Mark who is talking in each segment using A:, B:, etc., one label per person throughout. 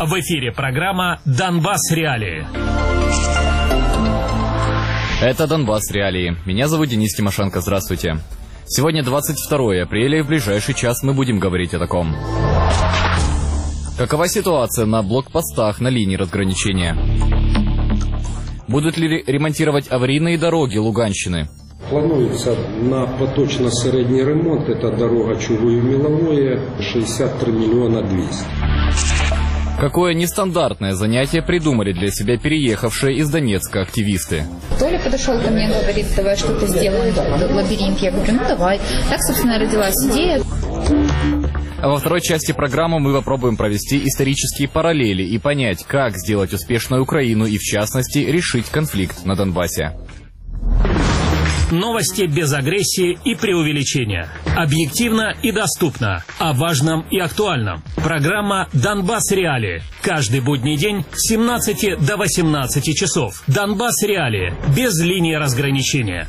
A: В эфире программа «Донбасс Реалии».
B: Это «Донбасс Реалии». Меня зовут Денис Тимошенко. Здравствуйте. Сегодня 22 апреля, и в ближайший час мы будем говорить о таком. Какова ситуация на блокпостах на линии разграничения? Будут ли ремонтировать аварийные дороги Луганщины?
C: Планується на поточно-середній ремонт, это дорога Чугуїв-Міловоє, 63 миллиона 200.
B: Какое нестандартное занятие придумали для себя переехавшие из Донецка активисты?
D: Толя подошел ко мне и говорит: давай что-то сделаем, лабиринт. Я говорю: ну давай. Так, собственно, родилась идея.
B: А во второй части программы мы попробуем провести исторические параллели и понять, как сделать успешную Украину и, в частности, решить конфликт на Донбассе.
A: Новости без агрессии и преувеличения. Объективно и доступно. О важном и актуальном. Программа «Донбасс Реалии». Каждый будний день с 17 до 18 часов. «Донбасс Реалии». Без линии разграничения.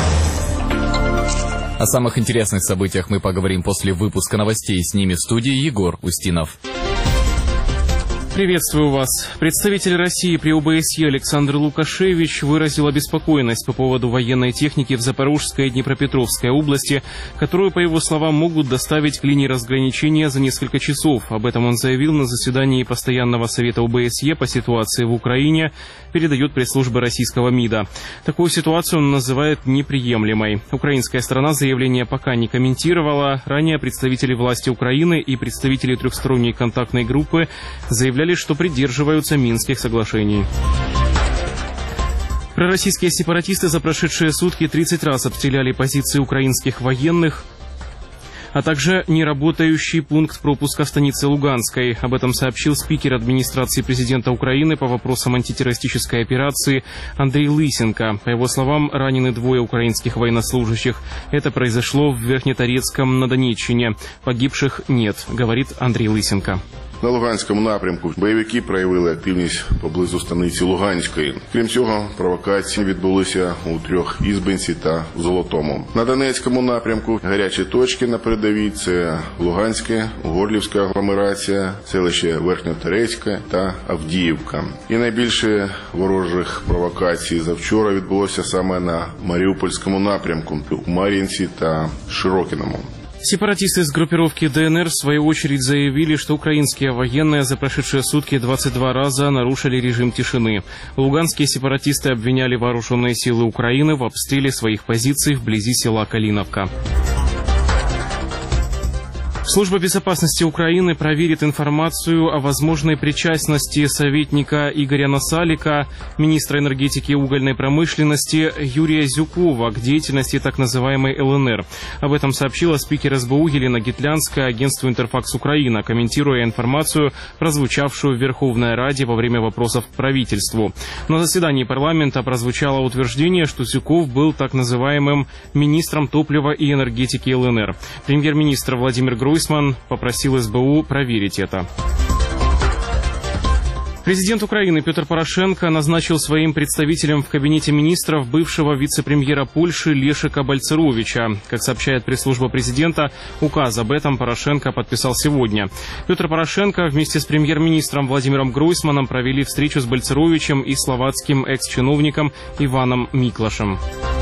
B: О самых интересных событиях мы поговорим после выпуска новостей. С ними в студии Егор Устинов.
E: Приветствую вас. Представитель России при ОБСЕ Александр Лукашевич выразил обеспокоенность по поводу военной техники в Запорожской и Днепропетровской области, которую, по его словам, могут доставить к линии разграничения за несколько часов. Об этом он заявил на заседании Постоянного совета ОБСЕ по ситуации в Украине, передает пресс-служба российского МИДа. Такую ситуацию он называет неприемлемой. Украинская сторона заявление пока не комментировала. Ранее представители власти Украины и представители трехсторонней контактной группы заявляли, что придерживаются Минских соглашений. Пророссийские сепаратисты за прошедшие сутки 30 раз обстреляли позиции украинских военных, а также неработающий пункт пропуска станицы Луганской. Об этом сообщил спикер администрации президента Украины по вопросам антитеррористической операции Андрей Лысенко. По его словам, ранены 2 украинских военнослужащих. Это произошло в Верхнеторецком на Донеччине. Погибших нет, говорит Андрей Лысенко.
F: На Луганському напрямку бойовики проявили активність поблизу станиці Луганської. Крім цього, провокації відбулися у Трьохізбинці та Золотому. На Донецькому напрямку гарячі точки на передовій – це Луганське, Горлівська агломерація, селище Верхньоторецьке та Авдіївка. І найбільше ворожих провокацій завчора відбулося саме на Маріупольському напрямку – у Мар'їнці та Широкіному.
E: Сепаратисты из группировки ДНР в свою очередь заявили, что украинские военные за прошедшие сутки 22 раза нарушили режим тишины. Луганские сепаратисты обвиняли вооруженные силы Украины в обстреле своих позиций вблизи села Калиновка. Служба безопасности Украины проверит информацию о возможной причастности советника Игоря Насалика, министра энергетики и угольной промышленности Юрия Зюкова к деятельности так называемой ЛНР. Об этом сообщила спикер СБУ Елена Гитлянская агентству «Интерфакс Украина», комментируя информацию, прозвучавшую в Верховной Раде во время вопросов к правительству. На заседании парламента прозвучало утверждение, что Зюков был так называемым министром топлива и энергетики ЛНР. Премьер-министр Владимир Гройсман попросил СБУ проверить это. Президент Украины Петр Порошенко назначил своим представителем в кабинете министров бывшего вице-премьера Польши Лешека Бальцеровича. Как сообщает пресс-служба президента, указ об этом Порошенко подписал сегодня. Петр Порошенко вместе с премьер-министром Владимиром Гройсманом провели встречу с Бальцеровичем и словацким экс-чиновником Иваном Миклашем.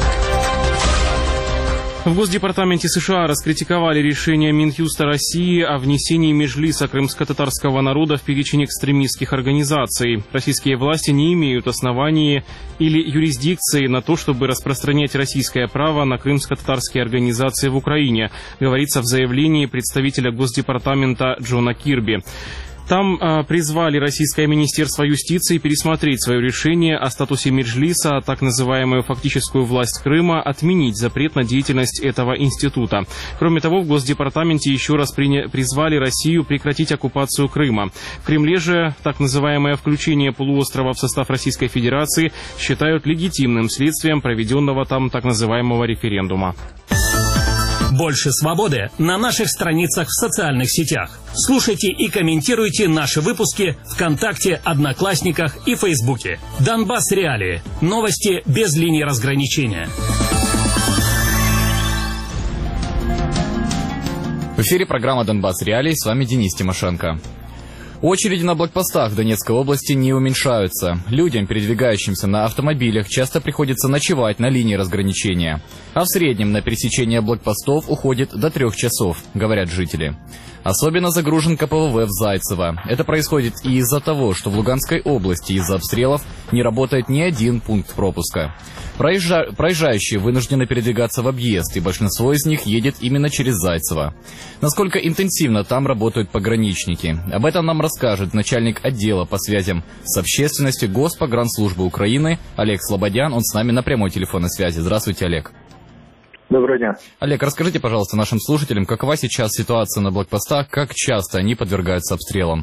E: В Госдепартаменте США раскритиковали решение Минюста России о внесении Меджлиса крымско-татарского народа в перечень экстремистских организаций. Российские власти не имеют оснований или юрисдикции на то, чтобы распространять российское право на крымско-татарские организации в Украине, говорится в заявлении представителя Госдепартамента Джона Кирби. Там призвали Российское Министерство юстиции пересмотреть свое решение о статусе Меджлиса, а так называемую фактическую власть Крыма, отменить запрет на деятельность этого института. Кроме того, в Госдепартаменте еще раз призвали Россию прекратить оккупацию Крыма. В Кремле же так называемое включение полуострова в состав Российской Федерации считают легитимным следствием проведенного там так называемого референдума.
A: Больше свободы на наших страницах в социальных сетях. Слушайте и комментируйте наши выпуски ВКонтакте, Одноклассниках и Фейсбуке. Донбасс Реалии. Новости без линии разграничения.
B: В эфире программа «Донбасс Реалии». С вами Денис Тимошенко. Очереди на блокпостах в Донецкой области не уменьшаются. Людям, передвигающимся на автомобилях, часто приходится ночевать на линии разграничения. А в среднем на пересечение блокпостов уходит до 3 часов, говорят жители. Особенно загружен КПВВ в Зайцево. Это происходит и из-за того, что в Луганской области из-за обстрелов не работает ни один пункт пропуска. Проезжающие вынуждены передвигаться в объезд, и большинство из них едет именно через Зайцево. Насколько интенсивно там работают пограничники? Об этом нам расскажет начальник отдела по связям с общественностью Госпогранслужбы Украины Олег Слободян. Он с нами на прямой телефонной связи. Здравствуйте, Олег.
G: Доброго дня.
B: Олег, расскажите, пожалуйста, нашим слушателям, какова сейчас ситуация на блокпостах, как часто они подвергаются обстрелам?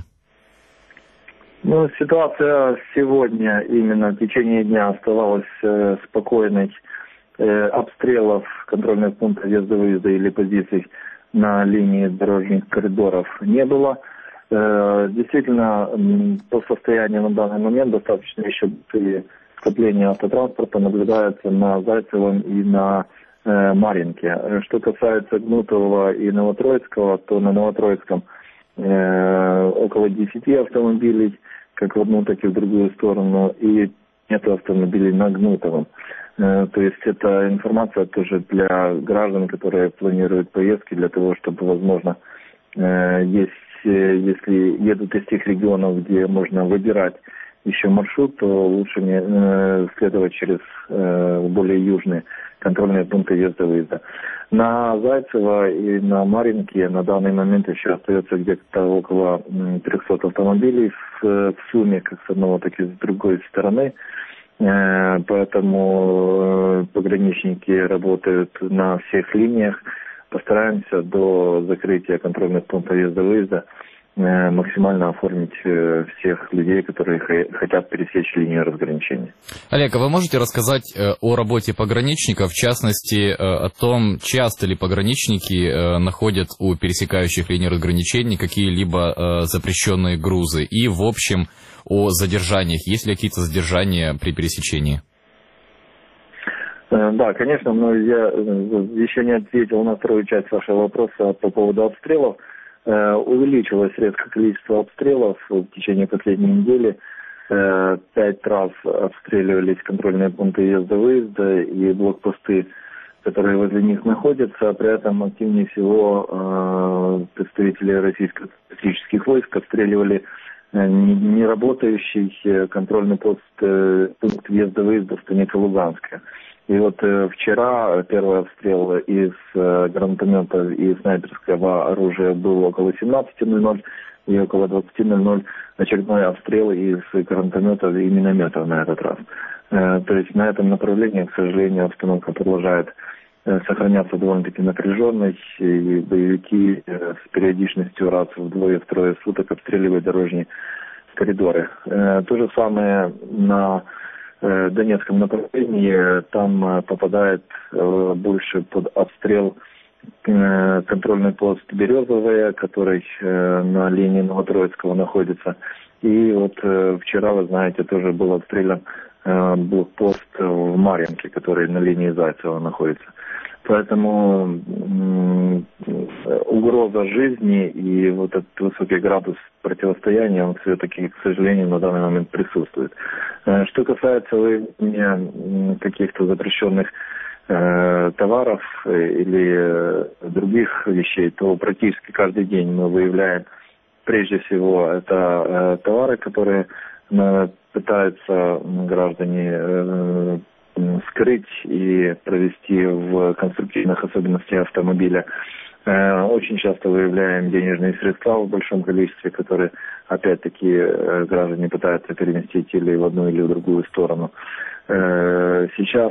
G: Ситуация сегодня, именно в течение дня, оставалась спокойной. Обстрелов контрольных пунктов въезда-выезда или позиций на линии дорожных коридоров не было. Действительно, по состоянию на данный момент достаточно еще скопления автотранспорта наблюдается на Зайцевом и на Марьинке. Что касается Гнутового и Новотроицкого, то на Новотроицком около 10 автомобилей, как в одну, так и в другую сторону, и нет автомобилей на Гнутовом. То есть это информация тоже для граждан, которые планируют поездки, для того, чтобы, возможно, если едут из тех регионов, где можно выбирать еще маршрут, то лучше не следовать через более южные контрольные пункты въезда-выезда. На Зайцево и на Марьинке на данный момент еще остается где-то около 300 автомобилей в сумме, как с одной, так и с другой стороны. Поэтому пограничники работают на всех линиях. Постараемся до закрытия контрольных пунктов въезда-выезда максимально оформить всех людей, которые хотят пересечь линию разграничения.
B: Олег, а вы можете рассказать о работе пограничников, в частности, о том, часто ли пограничники находят у пересекающих линии разграничений какие-либо запрещенные грузы? И, в общем, о задержаниях. Есть ли какие-то задержания при пересечении?
G: Да, конечно, но я еще не ответил на вторую часть вашего вопроса по поводу обстрелов. Увеличилось резко количество обстрелов в течение последней недели. 5 раз обстреливались контрольные пункты въезда-выезда и блокпосты, которые возле них находятся. При этом активнее всего представители российско-патриотических войск обстреливали неработающий контрольный пункт въезда-выезда в станице Луганская. И вот вчера первый обстрел из гранатомета и снайперского оружия был около 17:00, и около 20:00 очередной обстрел из гранатометов и минометов на этот раз. То есть на этом направлении, к сожалению, обстановка продолжает сохраняться довольно-таки напряженной, и боевики с периодичностью раз в 2-3 суток обстреливают дорожные коридоры. То же самое на Донецком направлении, там попадает больше под обстрел контрольный пост Березовая, который на линии Новотроицкого находится. И вот вчера, вы знаете, тоже был обстрелян блокпост в Марьинке, который на линии Зайцева находится. Поэтому угроза жизни и вот этот высокий градус противостояния, он все-таки, к сожалению, на данный момент присутствует. Что касается выявления каких-то запрещенных товаров или других вещей, то практически каждый день мы выявляем, прежде всего, это товары, которые пытаются граждане скрыть и провести в конструктивных особенностях автомобиля. Очень часто выявляем денежные средства в большом количестве, которые, опять-таки, граждане пытаются переместить или в одну, или в другую сторону. Сейчас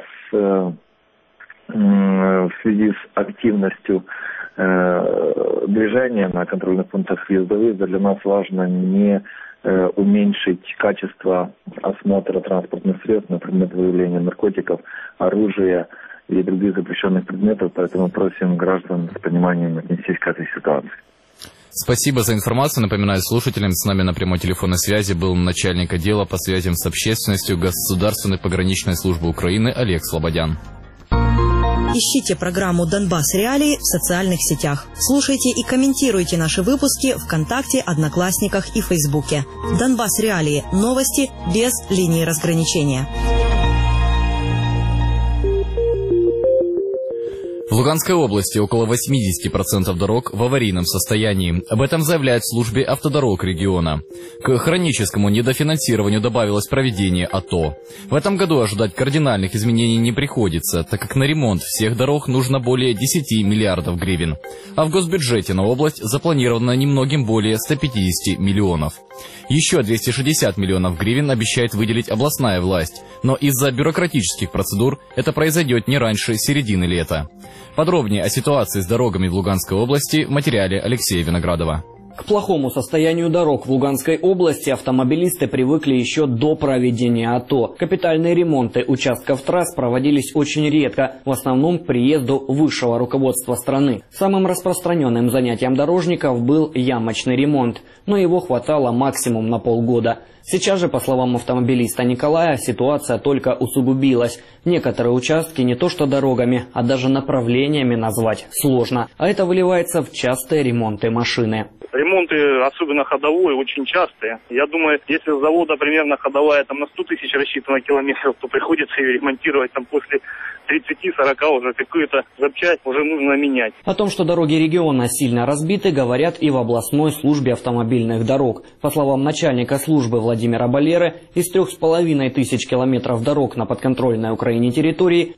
G: в связи с активностью движения на контрольных пунктах въезда-выезда для нас важно не уменьшить качество осмотра транспортных средств на предмет выявления наркотиков, оружия и других запрещенных предметов, поэтому просим граждан с пониманием отнестись к этой ситуации.
B: Спасибо за информацию. Напоминаю слушателям, с нами на прямой телефонной связи был начальник отдела по связям с общественностью Государственной пограничной службы Украины Олег Слободян.
H: Ищите программу «Донбасс Реалии» в социальных сетях. Слушайте и комментируйте наши выпуски ВКонтакте, Одноклассниках и Фейсбуке. «Донбасс Реалии» – новости без линии разграничения.
B: В Луганской области около 80% дорог в аварийном состоянии. Об этом заявляют в службе автодорог региона. К хроническому недофинансированию добавилось проведение АТО. В этом году ожидать кардинальных изменений не приходится, так как на ремонт всех дорог нужно более 10 миллиардов гривен. А в госбюджете на область запланировано немногим более 150 миллионов. Еще 260 миллионов гривен обещает выделить областная власть, но из-за бюрократических процедур это произойдет не раньше середины лета. Подробнее о ситуации с дорогами в Луганской области в материале Алексея Виноградова.
I: К плохому состоянию дорог в Луганской области автомобилисты привыкли еще до проведения АТО. Капитальные ремонты участков трасс проводились очень редко, в основном к приезду высшего руководства страны. Самым распространенным занятием дорожников был ямочный ремонт, но его хватало максимум на полгода. Сейчас же, по словам автомобилиста Николая, ситуация только усугубилась. Некоторые участки не то что дорогами, а даже направлениями назвать сложно. А это выливается в частые ремонты машины.
J: Ремонты, особенно ходовой, очень частые. Я думаю, если с завода примерно ходовая там на 100 тысяч рассчитана километров, то приходится ее ремонтировать там после 30-40 уже какую-то запчасть уже нужно менять.
I: О том, что дороги региона сильно разбиты, говорят и в областной службе автомобильных дорог. По словам начальника службы Владимира Балеры, из 3500 километров дорог на подконтрольной Украине территории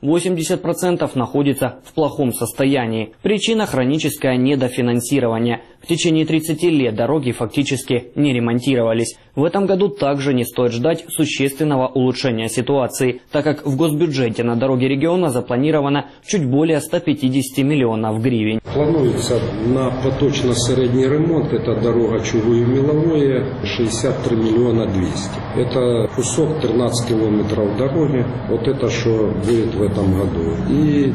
I: 80% находится в плохом состоянии. Причина – хроническое недофинансирование. В течение 30 лет дороги фактически не ремонтировались. В этом году также не стоит ждать существенного улучшения ситуации, так как в госбюджете на дороги региона запланировано чуть более 150 миллионов гривен.
C: Планується на поточно-середній ремонт, это дорога Чугуїв-Міловоє, 63 миллиона 200. Это кусок 13 километров дороги, вот это что будет в этом году. И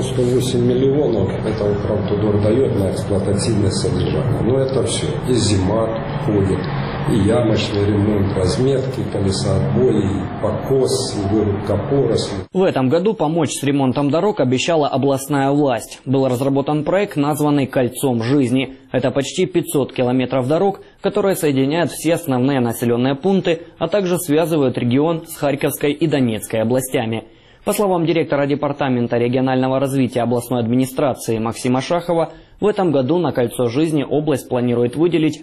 C: 98 миллионов это Укравтодор дает на эксплуатационное содержание. Но это все. И зима входит, и ямочный ремонт, разметки, колесоотбои, покос, и вырубка поросли.
I: В этом году помочь с ремонтом дорог обещала областная власть. Был разработан проект, названный «Кольцом жизни». Это почти 500 километров дорог, которые соединяют все основные населенные пункты, а также связывают регион с Харьковской и Донецкой областями. По словам директора Департамента регионального развития областной администрации Максима Шахова, в этом году на «Кольцо жизни» область планирует выделить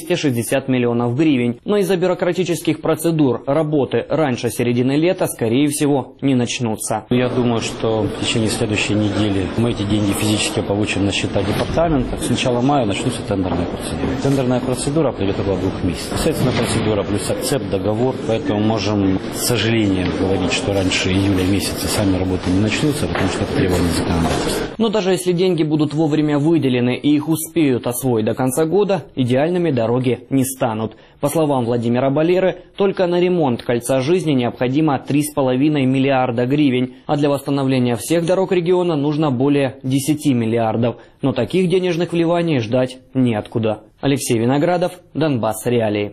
I: 260 миллионов гривен, но из-за бюрократических процедур работы раньше середины лета, скорее всего, не начнутся.
K: Я думаю, что в течение следующей недели мы эти деньги физически получим на счета департамента. С начала мая начнутся тендерные процедуры. Тендерная процедура пройдет около 2 месяцев. Естественно, процедура плюс акцепт, договор, поэтому можем с сожалением говорить, что раньше июля месяца сами работы не начнутся, потому что это требование законодательства.
I: Но даже если деньги будут вовремя выделены и их успеют освоить до конца года, идеальными дороги не станут. По словам Владимира Балеры, только на ремонт «Кольца жизни» необходимо 3,5 миллиарда гривен, а для восстановления всех дорог региона нужно более 10 миллиардов. Но таких денежных вливаний ждать неоткуда. Алексей Виноградов, Донбасс Реалии.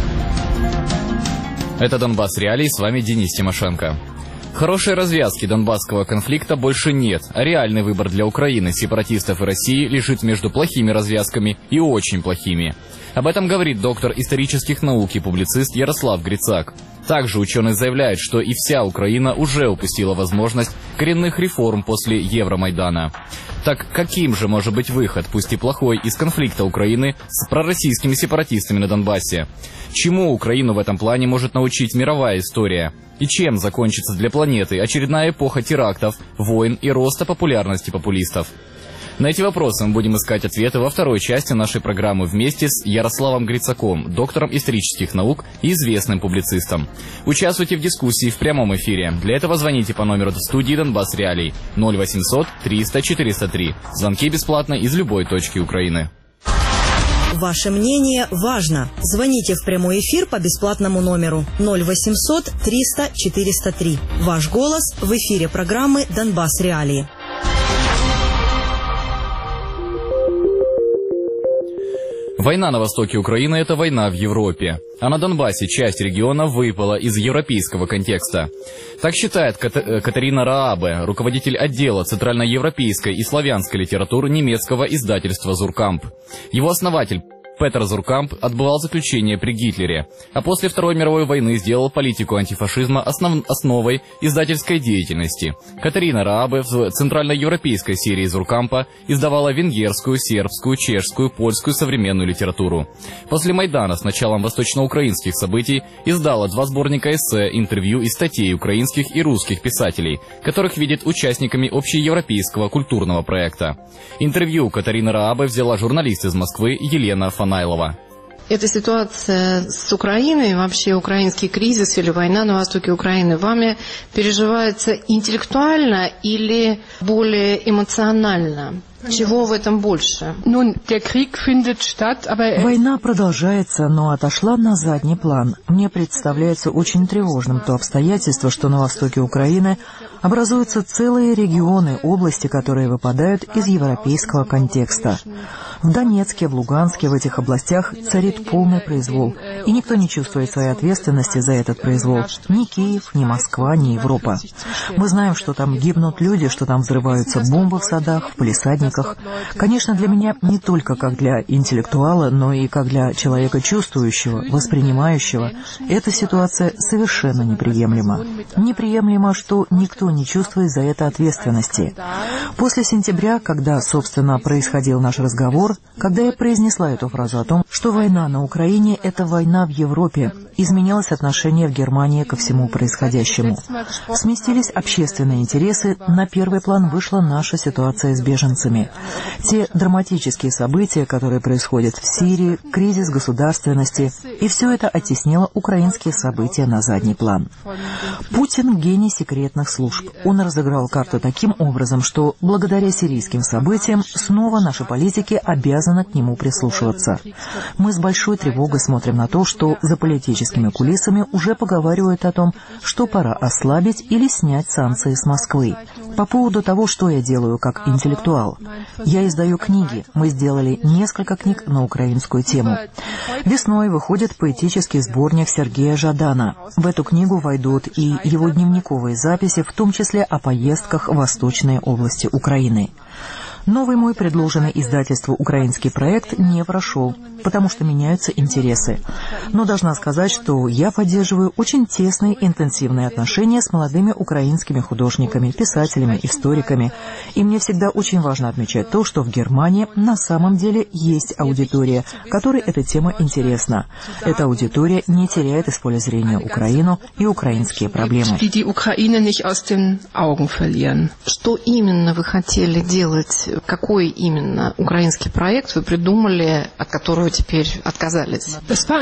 B: Это Донбасс Реалии, с вами Денис Тимошенко. Хорошей развязки донбасского конфликта больше нет, а реальный выбор для Украины, сепаратистов и России лежит между плохими развязками и очень плохими. Об этом говорит доктор исторических наук и публицист Ярослав Грицак. Также ученый заявляет, что и вся Украина уже упустила возможность коренных реформ после Евромайдана. Так каким же может быть выход, пусть и плохой, из конфликта Украины с пророссийскими сепаратистами на Донбассе? Чему Украину в этом плане может научить мировая история? И чем закончится для планеты очередная эпоха терактов, войн и роста популярности популистов? На эти вопросы мы будем искать ответы во второй части нашей программы вместе с Ярославом Грицаком, доктором исторических наук и известным публицистом. Участвуйте в дискуссии в прямом эфире. Для этого звоните по номеру студии Донбасс Реалий 0800 300 403. Звонки бесплатно из любой точки Украины.
H: Ваше мнение важно. Звоните в прямой эфир по бесплатному номеру 0800 300 403. Ваш голос в эфире программы «Донбасс Реалии».
B: Война на востоке Украины – это война в Европе. А на Донбассе часть региона выпала из европейского контекста. Так считает Катарина Раабе, руководитель отдела центральноевропейской и славянской литературы немецкого издательства «Зуркамп». Его основатель Петер Зуркамп отбывал заключение при Гитлере, а после Второй мировой войны сделал политику антифашизма основой издательской деятельности. Катарина Раабе в центральноевропейской серии Зуркампа издавала венгерскую, сербскую, чешскую, польскую современную литературу. После Майдана с началом восточноукраинских событий издала 2 сборника эссе, интервью и статей украинских и русских писателей, которых видит участниками общеевропейского культурного проекта. Интервью Катарина Раабе взяла журналист из Москвы Елена Фанайлова.
L: Эта ситуация с Украиной, вообще украинский кризис или война на востоке Украины вами переживается интеллектуально или более эмоционально? Чего в этом больше?
M: Война продолжается, но отошла на задний план. Мне представляется очень тревожным то обстоятельство, что на востоке Украины образуются целые регионы, области, которые выпадают из европейского контекста. В Донецке, в Луганске, в этих областях царит полный произвол, и никто не чувствует своей ответственности за этот произвол. Ни Киев, ни Москва, ни Европа. Мы знаем, что там гибнут люди, что там взрываются бомбы в садах, в палисадниках. Конечно, для меня не только как для интеллектуала, но и как для человека чувствующего, воспринимающего, эта ситуация совершенно неприемлема. Неприемлемо, что никто не чувствует за это ответственности. После сентября, когда, собственно, происходил наш разговор, когда я произнесла эту фразу о том, что война на Украине – это война в Европе, изменилось отношение в Германии ко всему происходящему. Сместились общественные интересы, на первый план вышла наша ситуация с беженцами. Те драматические события, которые происходят в Сирии, кризис государственности, и все это оттеснило украинские события на задний план. Путин – гений секретных служб. Он разыграл карту таким образом, что благодаря сирийским событиям снова наши политики обязаны к нему прислушиваться. Мы с большой тревогой смотрим на то, что за политическими кулисами уже поговаривают о том, что пора ослабить или снять санкции с Москвы. По поводу того, что я делаю как интеллектуал. Я издаю книги. Мы сделали несколько книг на украинскую тему. Весной выходит поэтический сборник Сергея Жадана. В эту книгу войдут и его дневниковые записи, в том числе о поездках в восточные области Украины. Новый мой предложенный издательству украинский проект не прошел, потому что меняются интересы. Но должна сказать, что я поддерживаю очень тесные интенсивные отношения с молодыми украинскими художниками, писателями, историками. И мне всегда очень важно отмечать то, что в Германии на самом деле есть аудитория, которой эта тема интересна. Эта аудитория не теряет из поля зрения Украину и украинские проблемы.
L: Что именно вы хотели делать? Какой именно украинский проект вы придумали, от которого теперь отказались?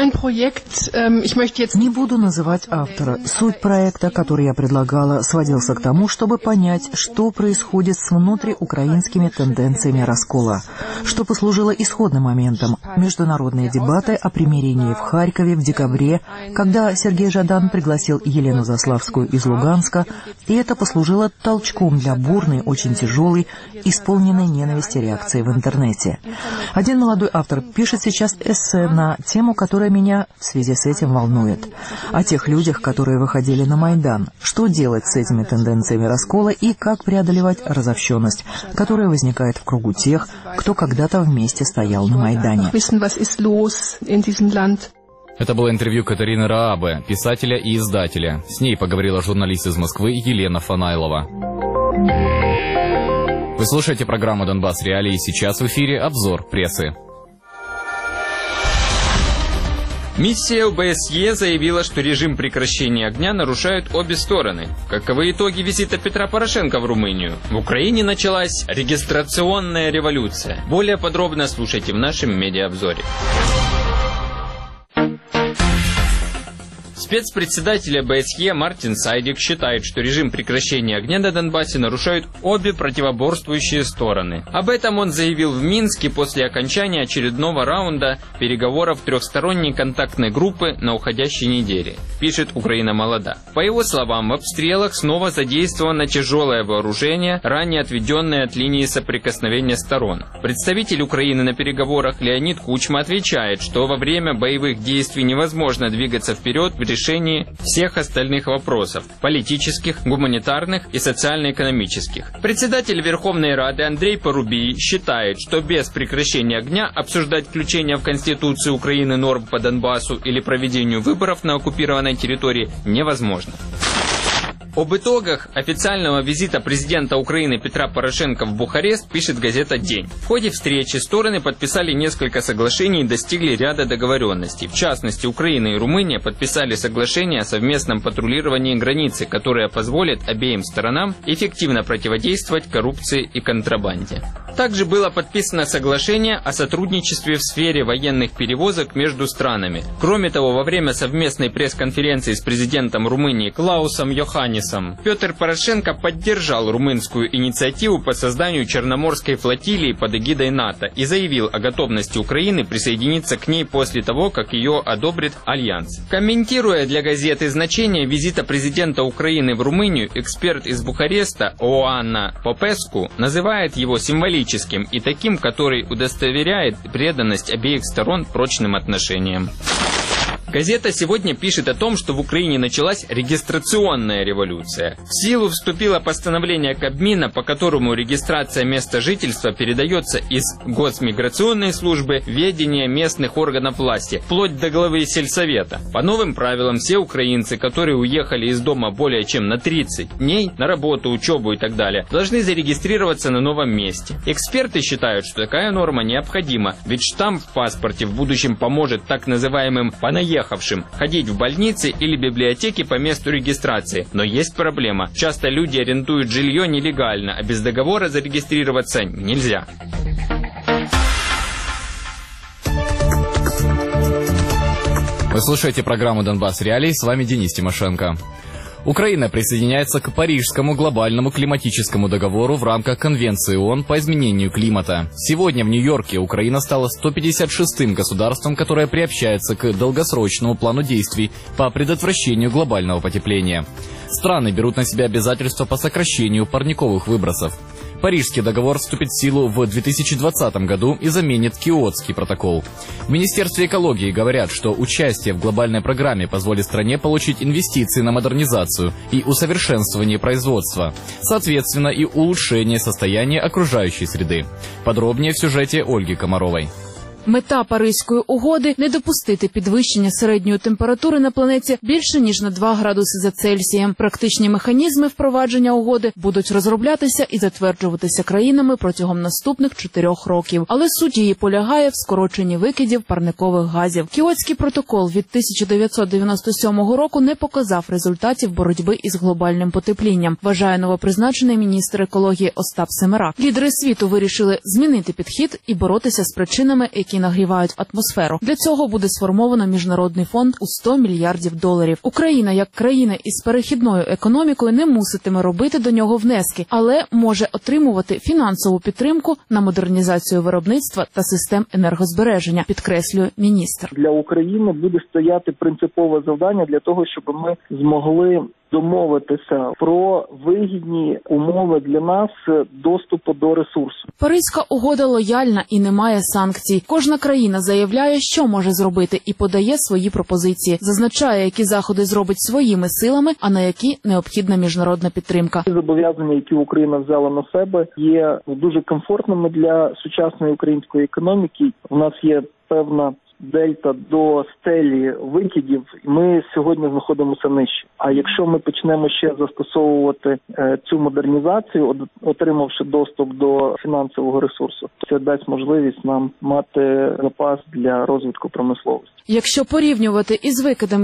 M: Не буду называть автора. Суть проекта, который я предлагала, сводился к тому, чтобы понять, что происходит с внутриукраинскими тенденциями раскола, что послужило исходным моментом. Международные дебаты о примирении в Харькове в декабре, когда Сергей Жадан пригласил Елену Заславскую из Луганска, и это послужило толчком для бурной, очень тяжелой, исполненной ненависти реакции в интернете. Один молодой автор пишет сейчас эссе на тему, которая меня в связи с этим волнует. О тех людях, которые выходили на Майдан. Что делать с этими тенденциями раскола и как преодолевать разобщенность, которая возникает в кругу тех, кто когда-то вместе стоял на Майдане.
B: Это было интервью Катарины Раабе, писателя и издателя. С ней поговорила журналист из Москвы Елена Фанайлова. Вы слушаете программу «Донбасс Реалии», и сейчас в эфире обзор прессы.
N: Миссия ОБСЕ заявила, что режим прекращения огня нарушают обе стороны. Каковы итоги визита Петра Порошенко в Румынию? В Украине началась регистрационная революция. Более подробно слушайте в нашем медиаобзоре. С Спецпредседатель ОБСЕ Мартин Сайдик считает, что режим прекращения огня на Донбассе нарушают обе противоборствующие стороны. Об этом он заявил в Минске после окончания очередного раунда переговоров трехсторонней контактной группы на уходящей неделе, пишет «Украина молода». По его словам, в обстрелах снова задействовано тяжелое вооружение, ранее отведенное от линии соприкосновения сторон. Представитель Украины на переговорах Леонид Кучма отвечает, что во время боевых действий невозможно двигаться вперед в решении всех остальных вопросов – политических, гуманитарных и социально-экономических. Председатель Верховной Рады Андрей Порубий считает, что без прекращения огня обсуждать включение в Конституцию Украины норм по Донбассу или проведению выборов на оккупированной территории невозможно. Об итогах официального визита президента Украины Петра Порошенко в Бухарест пишет газета «День». В ходе встречи стороны подписали несколько соглашений и достигли ряда договоренностей. В частности, Украина и Румыния подписали соглашение о совместном патрулировании границы, которое позволит обеим сторонам эффективно противодействовать коррупции и контрабанде. Также было подписано соглашение о сотрудничестве в сфере военных перевозок между странами. Кроме того, во время совместной пресс-конференции с президентом Румынии Клаусом Йоханнисом Петр Порошенко поддержал румынскую инициативу по созданию Черноморской флотилии под эгидой НАТО и заявил о готовности Украины присоединиться к ней после того, как ее одобрит Альянс. Комментируя для газеты значение визита президента Украины в Румынию, эксперт из Бухареста Оанна Попеску называет его символическим и таким, который удостоверяет преданность обеих сторон прочным отношениям. Газета сегодня пишет о том, что в Украине началась регистрационная революция. В силу вступило постановление Кабмина, по которому регистрация места жительства передается из Госмиграционной службы в ведение местных органов власти, вплоть до главы сельсовета. По новым правилам все украинцы, которые уехали из дома более чем на 30 дней, на работу, учебу и так далее, должны зарегистрироваться на новом месте. Эксперты считают, что такая норма необходима, ведь штамп в паспорте в будущем поможет так называемым понаехавшим ходить в больницы или библиотеки по месту регистрации. Но есть проблема. Часто люди арендуют жилье нелегально, а без договора зарегистрироваться нельзя.
B: Вы слушаете программу «Донбасс Реалии», с вами Денис Тимошенко. Украина присоединяется к Парижскому глобальному климатическому договору в рамках Конвенции ООН по изменению климата. Сегодня в Нью-Йорке Украина стала 156-м государством, которое приобщается к долгосрочному плану действий по предотвращению глобального потепления. Страны берут на себя обязательства по сокращению парниковых выбросов. Парижский договор вступит в силу в 2020 году и заменит Киотский протокол. В Министерстве экологии говорят, что участие в глобальной программе позволит стране получить инвестиции на модернизацию и усовершенствование производства, соответственно и улучшение состояния окружающей среди. Подробнее в сюжете Ольги Комаровой.
O: Мета Паризької угоди – не допустити підвищення середньої температури на планеті більше, ніж на 2 градуси за Цельсієм. Практичні механізми впровадження угоди будуть розроблятися і затверджуватися країнами протягом наступних 4 років. Але суть її полягає в скороченні викидів парникових газів. Кіотський протокол від 1997 року не показав результатів боротьби із глобальним потеплінням, вважає новопризначений міністр екології Остап Семерак. Лідери світу вирішили змінити підхід і боротися з причинами, які нагрівають атмосферу. Для цього буде сформовано міжнародний фонд у $100 мільярдів. Україна, як країна із перехідною економікою, не муситиме робити до нього внески, але може отримувати фінансову підтримку на модернізацію виробництва та систем енергозбереження, підкреслює міністр.
P: Для України буде стояти принципове завдання для того, щоб ми змогли домовитися про вигідні умови для нас доступу до ресурсу.
O: Паризька угода лояльна і не має санкцій. Кожна країна заявляє, що може зробити, і подає свої пропозиції. Зазначає, які заходи зробить своїми силами, а на які необхідна міжнародна підтримка.
P: Зобов'язання, які Україна взяла на себе, є дуже комфортними для сучасної української економіки. У нас є певна дельта до стелі викидів, ми сьогодні знаходимося нижче. А якщо ми почнемо ще застосовувати цю модернізацію, отримавши доступ до фінансового ресурсу, це дасть можливість нам мати запас для розвитку промисловості.
O: Якщо порівнювати із викидами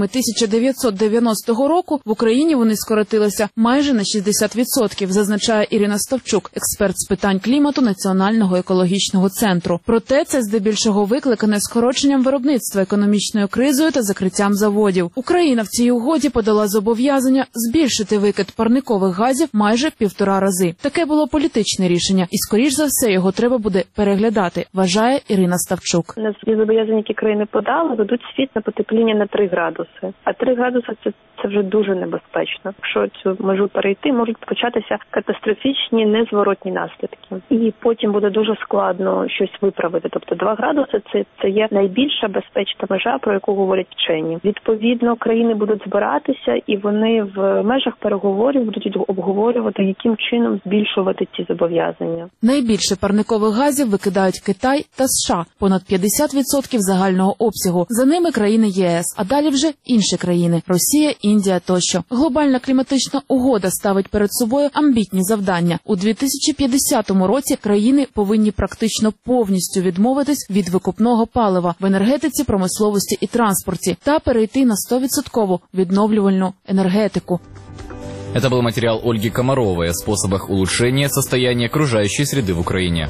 O: 1990 року, в Україні вони скоротилися майже на 60%, зазначає Ірина Ставчук, експерт з питань клімату Національного екологічного центру. Проте це здебільшого викликане скороченням виробництва, економічною кризою та закриттям заводів. Україна в цій угоді подала зобов'язання збільшити викид парникових газів майже 1,5 рази. Таке було політичне рішення, і, скоріш за все, його треба буде переглядати, вважає Ірина Ставчук.
Q: Ці зобов'язання, які країни подали, ведуть світ на потепління на 3 градуси. А 3 градуси – це вже дуже небезпечно. Якщо цю межу перейти, можуть початися катастрофічні незворотні наслідки. І потім буде дуже складно щось виправити. Тобто 2 градуси – це є найбільша безпечна межа, про яку говорять вчені. Відповідно, країни будуть збиратися, і вони в межах переговорів будуть обговорювати, яким чином збільшувати ці зобов'язання.
O: Найбільше парникових газів викидають Китай та США – понад 50% загального обсягу. За ними країни ЄС, а далі вже інші країни – Росія, Індія тощо. Глобальна кліматична угода ставить перед собою амбітні завдання. У 2050 році країни повинні практично повністю відмовитись від викопного палива в енергетиці, промисловості і транспорті та перейти на 100% відновлювальну енергетику.
B: Это был материал Ольги Комаровой о способах улучшения состояния окружающей среды в Украине.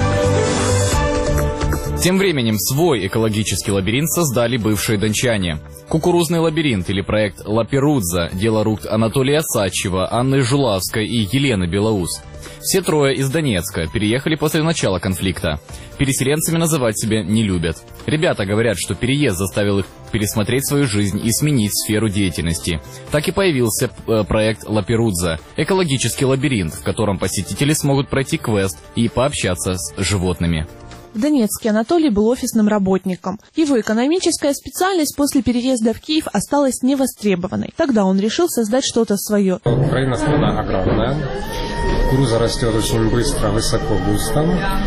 B: Тем временем свой экологический лабиринт создали бывшие дончане. Кукурузный лабиринт или проект «Лаперудза» – дело рук Анатолия Сачева, Анны Жулавской и Елены Белоус. Все трое из Донецка переехали после начала конфликта. Переселенцами называть себя не любят. Ребята говорят, что переезд заставил их пересмотреть свою жизнь и сменить сферу деятельности. Так и появился проект «Лаперудза» – экологический лабиринт, в котором посетители смогут пройти квест и пообщаться с животными.
R: В Донецке Анатолий был офисным работником. Его экономическая специальность после переезда в Киев осталась невостребованной. Тогда он решил создать что-то свое.
S: Украина страна огромная. Кукуруза растет очень быстро, высоко, густо.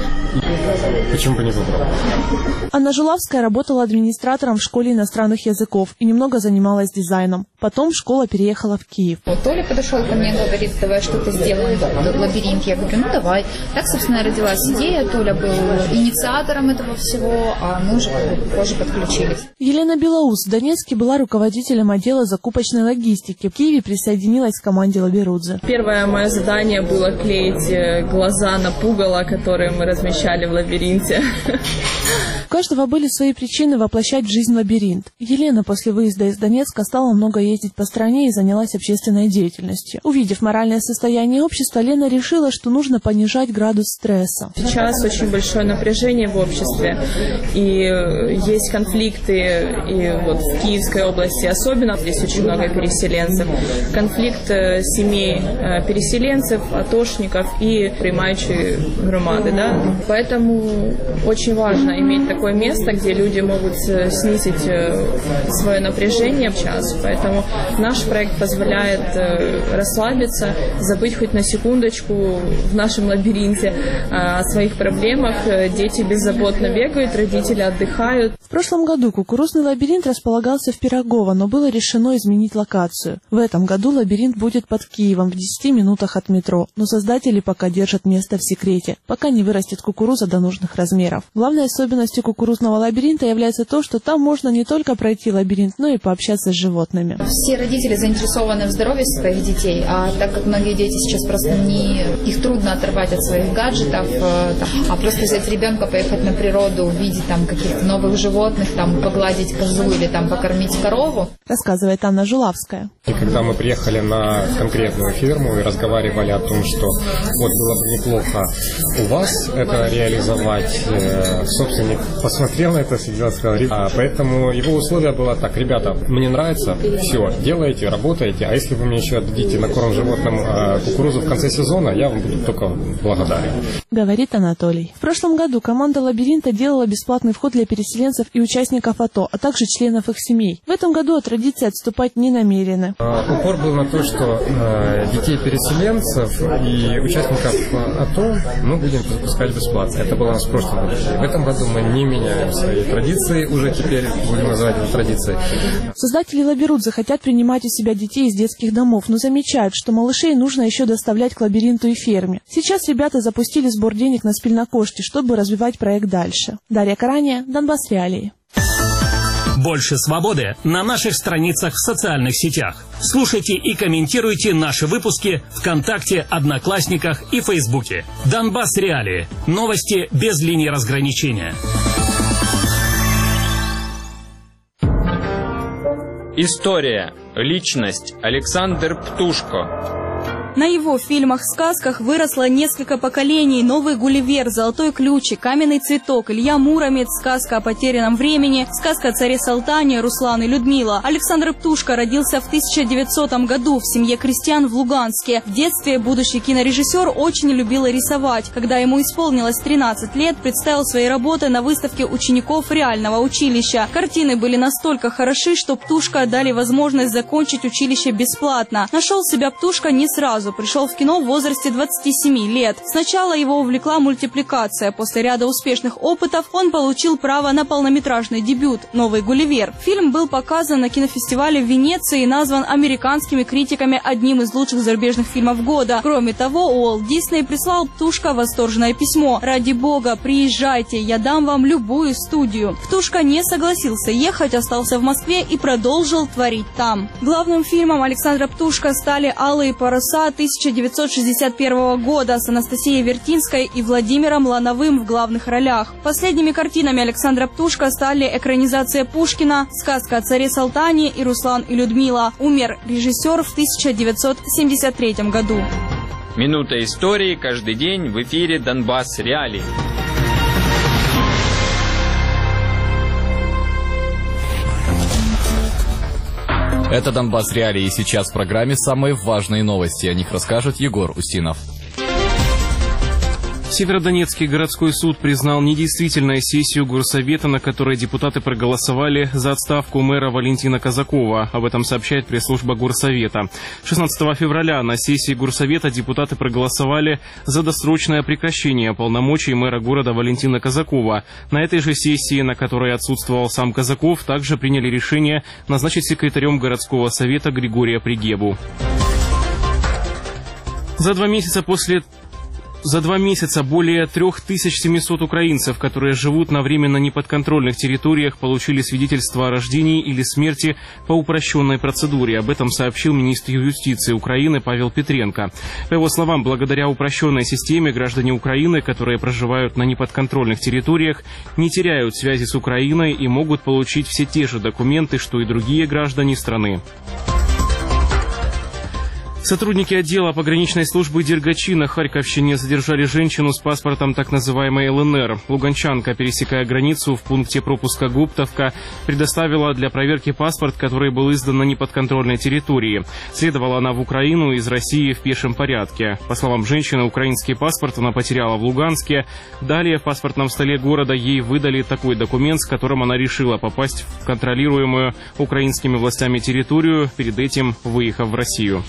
S: Почему бы не попробовать?
R: Анна Жулавская работала администратором в школе иностранных языков и немного занималась дизайном. Потом школа переехала в Киев.
D: Толя подошел ко мне и говорит: давай что-то сделаем, лабиринт. Я говорю: ну давай. Так, собственно, родилась идея. Толя был инициатором этого всего, а мы уже позже подключились.
R: Елена Белоус в Донецке была руководителем отдела закупочной логистики. В Киеве присоединилась к команде Лаберудзе.
T: Первое мое задание было клеить глаза на пугало, которые мы размещали в лабиринте.
R: У каждого были свои причины воплощать в жизнь лабиринт. Елена после выезда из Донецка стала много ездить по стране и занялась общественной деятельностью. Увидев моральное состояние общества, Лена решила, что нужно понижать градус стресса.
T: Сейчас очень большое напряжение в обществе, и есть конфликты, и вот в Киевской области особенно, здесь очень много переселенцев. Конфликт семей переселенцев, атошников и принимающей громады, да? Поэтому очень важно иметь такое место, где люди могут снизить свое напряжение в час. Поэтому наш проект позволяет расслабиться, забыть хоть на секундочку в нашем лабиринте о своих проблемах. Дети беззаботно бегают, родители отдыхают.
R: В прошлом году кукурузный лабиринт располагался в Пирогово, но было решено изменить локацию. В этом году лабиринт будет под Киевом в 10 минутах от метро, но создатели пока держат место в секрете, пока не вырастет кукуруза до нужных размеров. Главной особенностью кукурузного лабиринта является то, что там можно не только пройти лабиринт, но и пообщаться с животными.
D: Все родители заинтересованы в здоровье своих детей, а так как многие дети сейчас просто их трудно оторвать от своих гаджетов, а просто взять ребенка, поехать на природу, увидеть там каких-то новых животных, там погладить козу или там покормить корову.
R: Рассказывает Анна Жулавская.
S: И когда мы приехали на конкретную ферму и разговаривали о том, что вот было бы неплохо у вас это реализовать, собственник посмотрел на это, сидел и сказал, поэтому его условие было так: ребята, мне нравится, все, делайте, работаете, а если вы мне еще отдадите на корм животным кукурузу в конце сезона, я вам буду только благодарен.
R: Говорит Анатолий. В прошлом году команда «Лабиринта» делала бесплатный вход для переселенцев и участников АТО, а также членов их семей. В этом году от традиции отступать не намерены.
S: Упор был на то, что детей переселенцев и участников АТО мы будем запускать бесплатно. Это было у нас в прошлом году. В этом году мы не меняем свои традиции, уже теперь будем называть это традицией.
R: Создатели Лаберудзе хотят принимать у себя детей из детских домов, но замечают, что малышей нужно еще доставлять к лабиринту и ферме. Сейчас ребята запустили сбор денег на спильнокошки, чтобы развивать проект дальше. Дарья Карания, Донбасс Реалии.
A: Больше свободы на наших страницах в социальных сетях. Слушайте и комментируйте наши выпуски ВКонтакте, Одноклассниках и Фейсбуке. Донбасс Реалии. Новости без линии разграничения.
N: История. Личность. Александр Птушко.
U: На его фильмах-сказках выросло несколько поколений. «Новый Гулливер», «Золотой ключик», «Каменный цветок», Илья Муромец, «Сказка о потерянном времени», «Сказка о царе Салтане», «Руслан и Людмила». Александр Птушко родился в 1900 году в семье крестьян в Луганске. В детстве будущий кинорежиссер очень любил рисовать. Когда ему исполнилось 13 лет, представил свои работы на выставке учеников реального училища. Картины были настолько хороши, что Птушко дали возможность закончить училище бесплатно. Нашел себя Птушко не сразу. Пришел в кино в возрасте 27 лет. Сначала его увлекла мультипликация. После ряда успешных опытов он получил право на полнометражный дебют «Новый Гулливер». Фильм был показан на кинофестивале в Венеции и назван американскими критиками одним из лучших зарубежных фильмов года. Кроме того, Уолт Дисней прислал Птушко восторженное письмо: «Ради бога, приезжайте, я дам вам любую студию». Птушко не согласился ехать, остался в Москве и продолжил творить там. Главным фильмом Александра Птушко стали «Алые паруса» 1961 года с Анастасией Вертинской и Владимиром Лановым в главных ролях. Последними картинами Александра Птушко стали экранизация Пушкина, «Сказка о царе Салтане» и «Руслан и Людмила». Умер режиссер в 1973 году.
N: Минута истории каждый день в эфире «Донбасс Реалии».
B: Это «Донбасс Реалии», и сейчас в программе самые важные новости. О них расскажет Егор Устинов.
E: Северодонецкий городской суд признал недействительной сессию горсовета, на которой депутаты проголосовали за отставку мэра Валентина Казакова. Об этом сообщает пресс-служба горсовета. 16 февраля на сессии горсовета депутаты проголосовали за досрочное прекращение полномочий мэра города Валентина Казакова. На этой же сессии, на которой отсутствовал сам Казаков, также приняли решение назначить секретарем городского совета Григория Пригебу. За два месяца более 3700 украинцев, которые живут на временно неподконтрольных территориях, получили свидетельство о рождении или смерти по упрощенной процедуре. Об этом сообщил министр юстиции Украины Павел Петренко. По его словам, благодаря упрощенной системе граждане Украины, которые проживают на неподконтрольных территориях, не теряют связи с Украиной и могут получить все те же документы, что и другие граждане страны. Сотрудники отдела пограничной службы Дергачи на Харьковщине задержали женщину с паспортом так называемой ЛНР. Луганчанка, пересекая границу в пункте пропуска Гуптовка, предоставила для проверки паспорт, который был издан на неподконтрольной территории. Следовала она в Украину из России в пешем порядке. По словам женщины, украинский паспорт она потеряла в Луганске. Далее в паспортном столе города ей выдали такой документ, с которым она решила попасть в контролируемую украинскими властями территорию, перед этим выехав в Россию.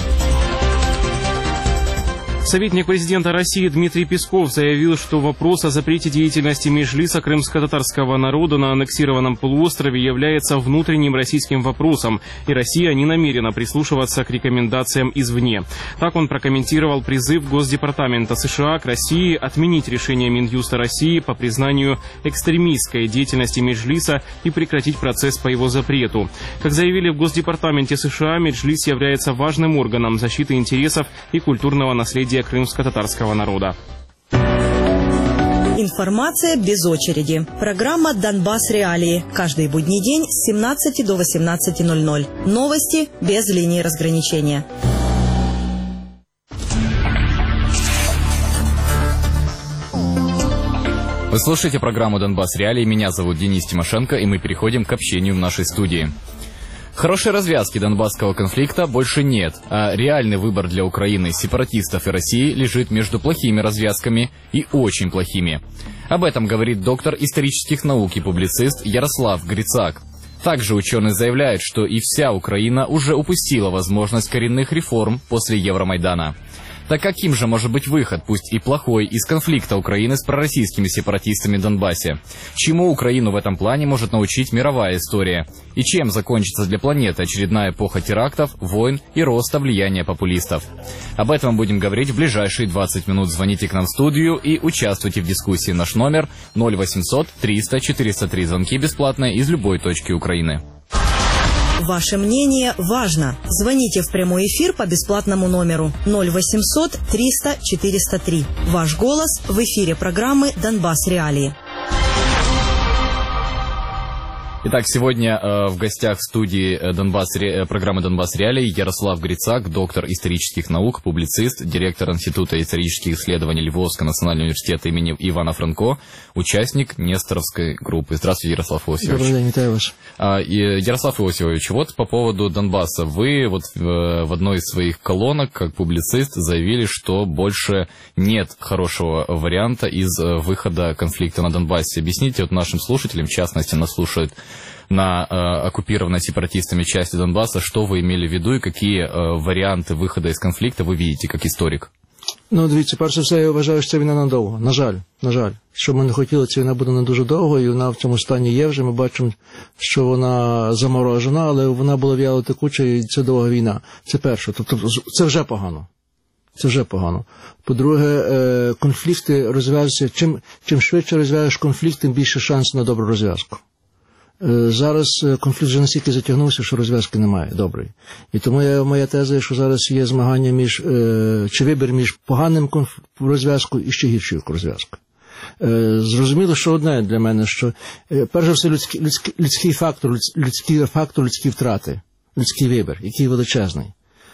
E: Советник президента России Дмитрий Песков заявил, что вопрос о запрете деятельности Меджлиса крымско-татарского народа на аннексированном полуострове является внутренним российским вопросом, и Россия не намерена прислушиваться к рекомендациям извне. Так он прокомментировал призыв Госдепартамента США к России отменить решение Минюста России по признанию экстремистской деятельности Меджлиса и прекратить процесс по его запрету. Как заявили в Госдепартаменте США, Меджлис является важным органом защиты интересов и культурного наследия крымско-татарского народа.
H: Информация без очереди. Программа «Донбасс Реалии». Каждый будний день с 17 до 18:00. Новости без линии разграничения.
B: Вы слушаете программу «Донбасс Реалии». Меня зовут Денис Тимошенко, и мы переходим к общению в нашей студии. Хорошей развязки донбасского конфликта больше нет, а реальный выбор для Украины, сепаратистов и России лежит между плохими развязками и очень плохими. Об этом говорит доктор исторических наук и публицист Ярослав Грицак. Также ученый заявляет, что и вся Украина уже упустила возможность коренных реформ после Евромайдана. Так каким же может быть выход, пусть и плохой, из конфликта Украины с пророссийскими сепаратистами в Донбассе? Чему Украину в этом плане может научить мировая история? И чем закончится для планеты очередная эпоха терактов, войн и роста влияния популистов? Об этом мы будем говорить в ближайшие 20 минут. Звоните к нам в студию и участвуйте в дискуссии. Наш номер 0800 300 403. Звонки бесплатные из любой точки Украины.
H: Ваше мнение важно. Звоните в прямой эфир по бесплатному номеру 0800 300 403. Ваш голос в эфире программы «Донбасс Реалии».
B: Итак, сегодня в гостях в студии программы «Донбасс Реалии» Ярослав Грицак, доктор исторических наук, публицист, директор Института исторических исследований Львовского национального университета имени Ивана Франко, участник Несторовской группы. Здравствуйте, Ярослав Иосифович.
F: Добрый день, витаю вас.
B: Ярослав Иосифович, вот по поводу Донбасса. Вы вот в одной из своих колонок, как публицист, заявили, что больше нет хорошего варианта из выхода конфликта на Донбассе. Объясните вот нашим слушателям, в частности, нас слушают на оккупированной сепаратистами части Донбасса, что вы имели в виду и какие варіанти виходу із конфлікту ви бачите, як історик?
F: Ну, дивіться, перше все, я вважаю, що ця війна надовго. На жаль. Що ми не хотіли, ця війна буде не дуже довго, і вона в цьому стані є вже. Ми бачимо, що вона заморожена, але вона була в'яло текуча, і це довга війна. Це перше. Тобто, це вже погано. Це вже погано. По-друге, конфлікти розв'язуються. Чим швидше розв'язуєш конфлікт, тим більше шансів на добру розв'язку. Зараз конфлікт вже настільки затягнувся, що розв'язки немає доброї. І тому моя теза, що зараз є змагання чи вибір між поганим розв'язкою і ще гіршою розв'язкою. Зрозуміло, що одне для мене, що перш за все людський фактор, людські втрати, людський вибір, який величезний.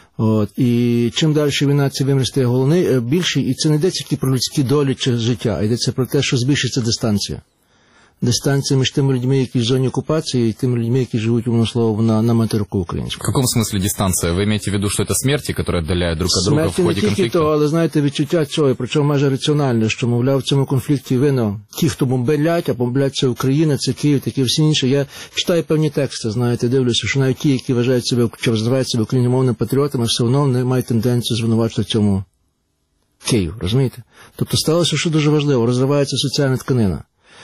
F: І чим далі війна цей вимір стає головний, більший, і це не йдеться тільки про людські долі чи життя, а йдеться про те, що збільшиться дистанція. Дистанция між тими людьми, які в зоні окупації, і тими людьми, які живуть, умовно слово, на материку українському.
B: В каком смысле дистанция? Вы имеете в виду, что это смерти, которые отдаляют друг от друга в ході конфлікту?
F: Смерті не тільки то, але, знаєте, відчуття цього, причому майже раціональне, що, мовляв, в цьому конфлікті винно ті, хто бомблять, а бомблять це Україна, це Київ, такі всі інші. Я читаю певні тексти, знаєте, дивлюся, що навіть ті, які вважають себе, чи називають себе україномовними патріотами, все одно не мають тенденцію звинувачувати в цьому Київ, розумієте? Тобто сталося, що дуже важливо, розривається соціальна тканина.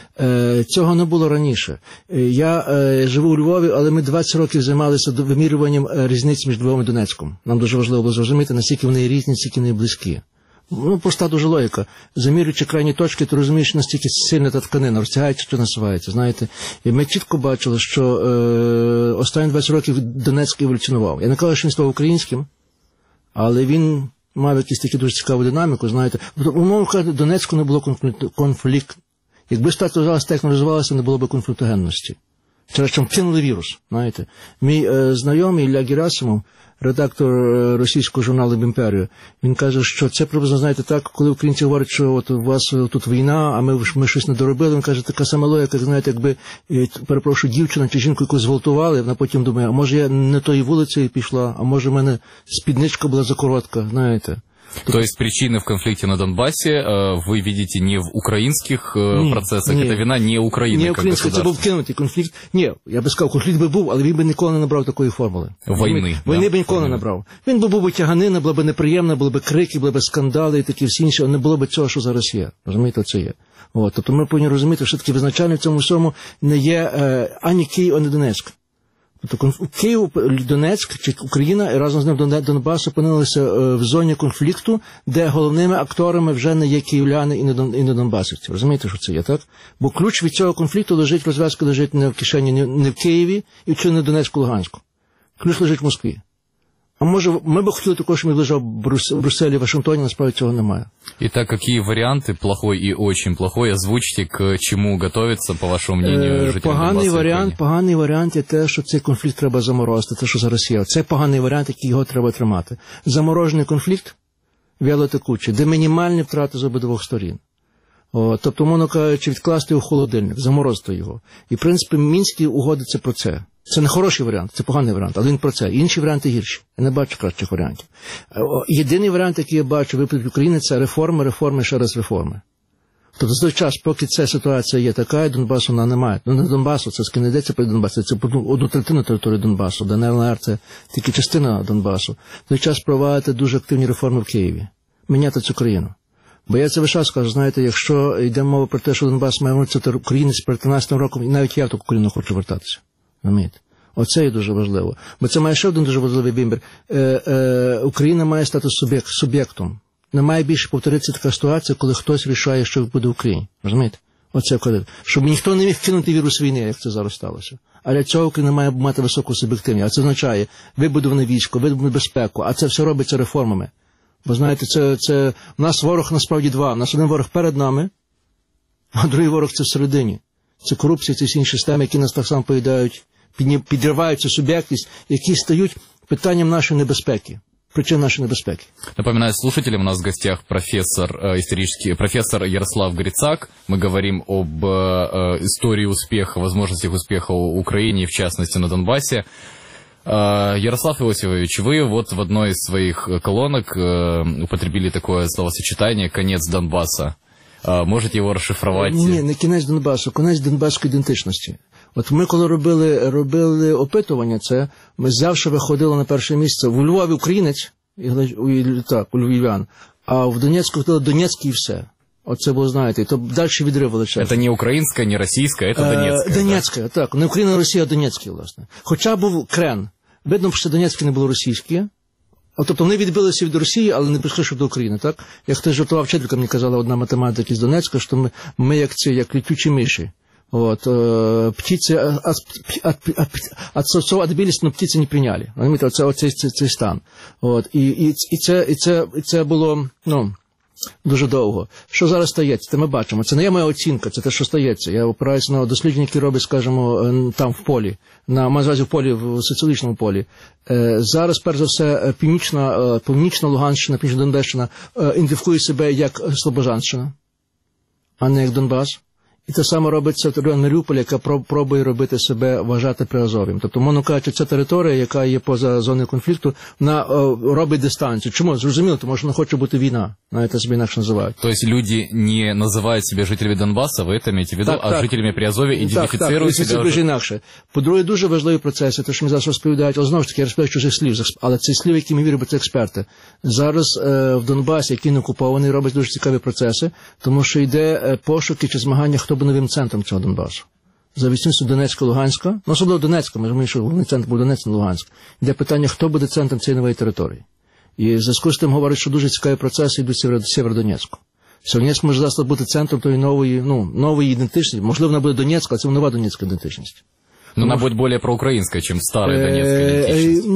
F: Цього не було раніше. Я живу у Львові, але ми 20 років займалися вимірюванням різниць між Львовом і Донецьком. Нам дуже важливо було зрозуміти, наскільки вони різні, наскільки вони близькі. Ну, проста дуже логіка. Замірюючи крайні точки, ти розумієш, наскільки сильна та тканина, розтягається чи насувається, знаєте. І ми чітко бачили, що останні 20 років Донецьк еволюціонував. Я не кажу, що він став українським, але він мав якусь таку дуже цікаву динаміку, знаєте. Умовно кажучи, Донецьку не було конфлікту. Якби ситуація так не розвивалася, не було б конфліктогенності. Через що кинули вірус, знаєте. Мій знайомий Ілля Герасимов, редактор російського журналу «Імперію», він каже, що це приблизно, знаєте, так, коли українці говорять, що от у вас тут війна, а ми щось не доробили, він каже, така сама логіка, знаєте, якби, перепрошую, дівчина чи жінку якусь зґвалтували, вона потім думає, а може я не тою вулицею пішла, а може в мене спідничка була закоротка, знаєте.
B: То есть причины в конфликте на Донбассе вы видите не в украинских процессах, это вина не Украины
F: не
B: как государства?
F: Це був кинутий конфлікт. Ні, я би сказав, конфлікт би був, але він би ніколи не набрав такої формули. Війни би ніколи не набрав. Він би був би тяганина, було б неприємно, були б крики, були б скандали і такі всі інші, а не було б цього, що зараз є. Розумієте, це є. Тобто ми повинні розуміти, що таки визначальне в цьому всьому не є ані Київ, ані Донецьк. Тобто Київ, Донецьк чи Україна і разом з ним Донбас опинилися в зоні конфлікту, де головними акторами вже не є київляни і не донбасівці. Розумієте, що це є, так? Бо ключ від цього конфлікту лежить, розв'язка лежить не в кишені, не в Києві і чи не в Донецьку, Луганську. Ключ лежить в Москві. А може, ми б хотіли також, щоб він лежав в Брюсселі, Вашингтоні, насправді цього немає.
B: Итак, какие варианты, плохой и очень плохой, озвучите, к чему готовиться, по вашему мнению, жителям Донбасу?
F: Поганий варіант є те, що цей конфлікт треба заморозити, те, що зараз є. Це поганий варіант, який його треба тримати. Заморожений конфлікт, вялотекучий, де мінімальні втрати з обидвох сторін. Тобто, умовно кажучи, відкласти у холодильник, заморозити його. І, в принципі, Мінські угоди – це про це. Це не хороший варіант, це поганий варіант, але він про це. Інші варіанти гірші. Я не бачу кращих варіантів. Єдиний варіант, який я бачу виплив України, це реформи, ще раз реформи. Тобто за той час, поки ця ситуація є така, і Донбасу вона немає. Ну, не Донбасу, це не йдеться про Донбас, це одну третину території Донбасу, де ЛНР – це тільки частина Донбасу. За той час проводити дуже активні реформи в Києві. Міняти цю країну. Бо я це весь час кажу, знаєте, якщо йде мова про те, що Донбас має вернутися до України з 13 роком, і навіть я в таку країну хочу вертатися. Розумієте? Оце є дуже важливо. Бо це має ще один дуже важливий вимір. Україна має стати суб'єктом. Не має більше повторитися така ситуація, коли хтось рішає, що буде в Україні. Розумієте? Оце коли. Щоб ніхто не міг кинути вірус війни, як це зараз сталося. А для цього Україна має мати високу суб'єктивність. А це означає вибудоване військо, вибудоване безпеку. А це все робиться реформами. Бо, знаєте, у нас ворог насправді два. У нас один ворог перед нами, а другий ворог – це всередині. це корупція, це всі інші системи, які нас так само поїдають, підриваються суб'єктність, які стають питанням нашої небезпеки. Причин нашей небезпеки.
B: Напоминаю слушателям, у нас в гостях профессор Ярослав Грицак. Мы говорим об истории успеха, возможностях успеха в Украине, в частности на Донбассе. Ярослав Иосифович, вы вот в одной из своих колонок употребили такое словосочетание «конец Донбасса». Можете його розшифрувати?
F: Ні, не кінець Донбасу, кінець донбаської ідентичності. От ми, коли робили опитування, це ми завжди виходили на перше місце. У Львові українець, у львів'ян, а в Донецьку ходили Донецький і все. Оце було, знаєте, і то далі відрив величезний.
B: Це не українська, не російська, це Донецька.
F: Донецька, так. Не Україна, а Росія, а Донецький, власне. Хоча був крен. Видно, що Донецький не було російське. Тобто вони відбилися від Росії, але не прийшли до України, так? Як хтось жартував вчителька, мені казала одна математика з Донецька, що ми як летючі миші. Вот, птицы отбились, но птицы не прийняли. Це стан. От, і це було, дуже довго. Що зараз стається? Це ми бачимо. Це не є моя оцінка, це те, що стається. Я опираюся на дослідження, які роблять, скажімо, там в полі, на мазазі в полі, в соціологічному полі. Зараз, перш за все, північна Луганщина, північна Донбащина ідентифікує себе як Слобожанщина, а не як Донбас. І те саме робиться в Маріуполі, яка пробує робити себе, вважати приазов'ям. Тобто, мовно кажучи, ця територія, яка є поза зоною конфлікту, вона робить дистанцію. Чому? Зрозуміло, тому що не хоче бути війна. Навіть себе інакше називають.
B: Тобто люди не називають себе жителями Донбасу, ви це маєте в виду, а жителями Приазов'я ідентифіцирують себе?
F: Так, дуже інакше. По-друге, дуже важливі процеси, те, що ми зараз розповідають, але знову ж таки, я розповідаю чужих слів, але це слів, які ми віримо, це експерти. Зараз в Донбасі, який не окупований, робить дуже цікаві процеси, тому що йде пошуки чи змагання, хто буде новим центром цього Донбасу. За відсутністю Донецька, Луганська, особливо Донецька, ми розуміємо, що головний центр був Донецьк, не Луганськ. Йде питання, хто буде центром цієї нової території. І в зв'язку з тим говорять, що дуже цікаві процеси йдуть в Сєвєродонецьку. Сєвєродонецьк може зараз бути центром тої нової ідентичності. Можливо, вона буде Донецька, але це нова Донецька ідентичність.
B: Вона буде більш проукраїнська, ніж стара Донецька ідентичність.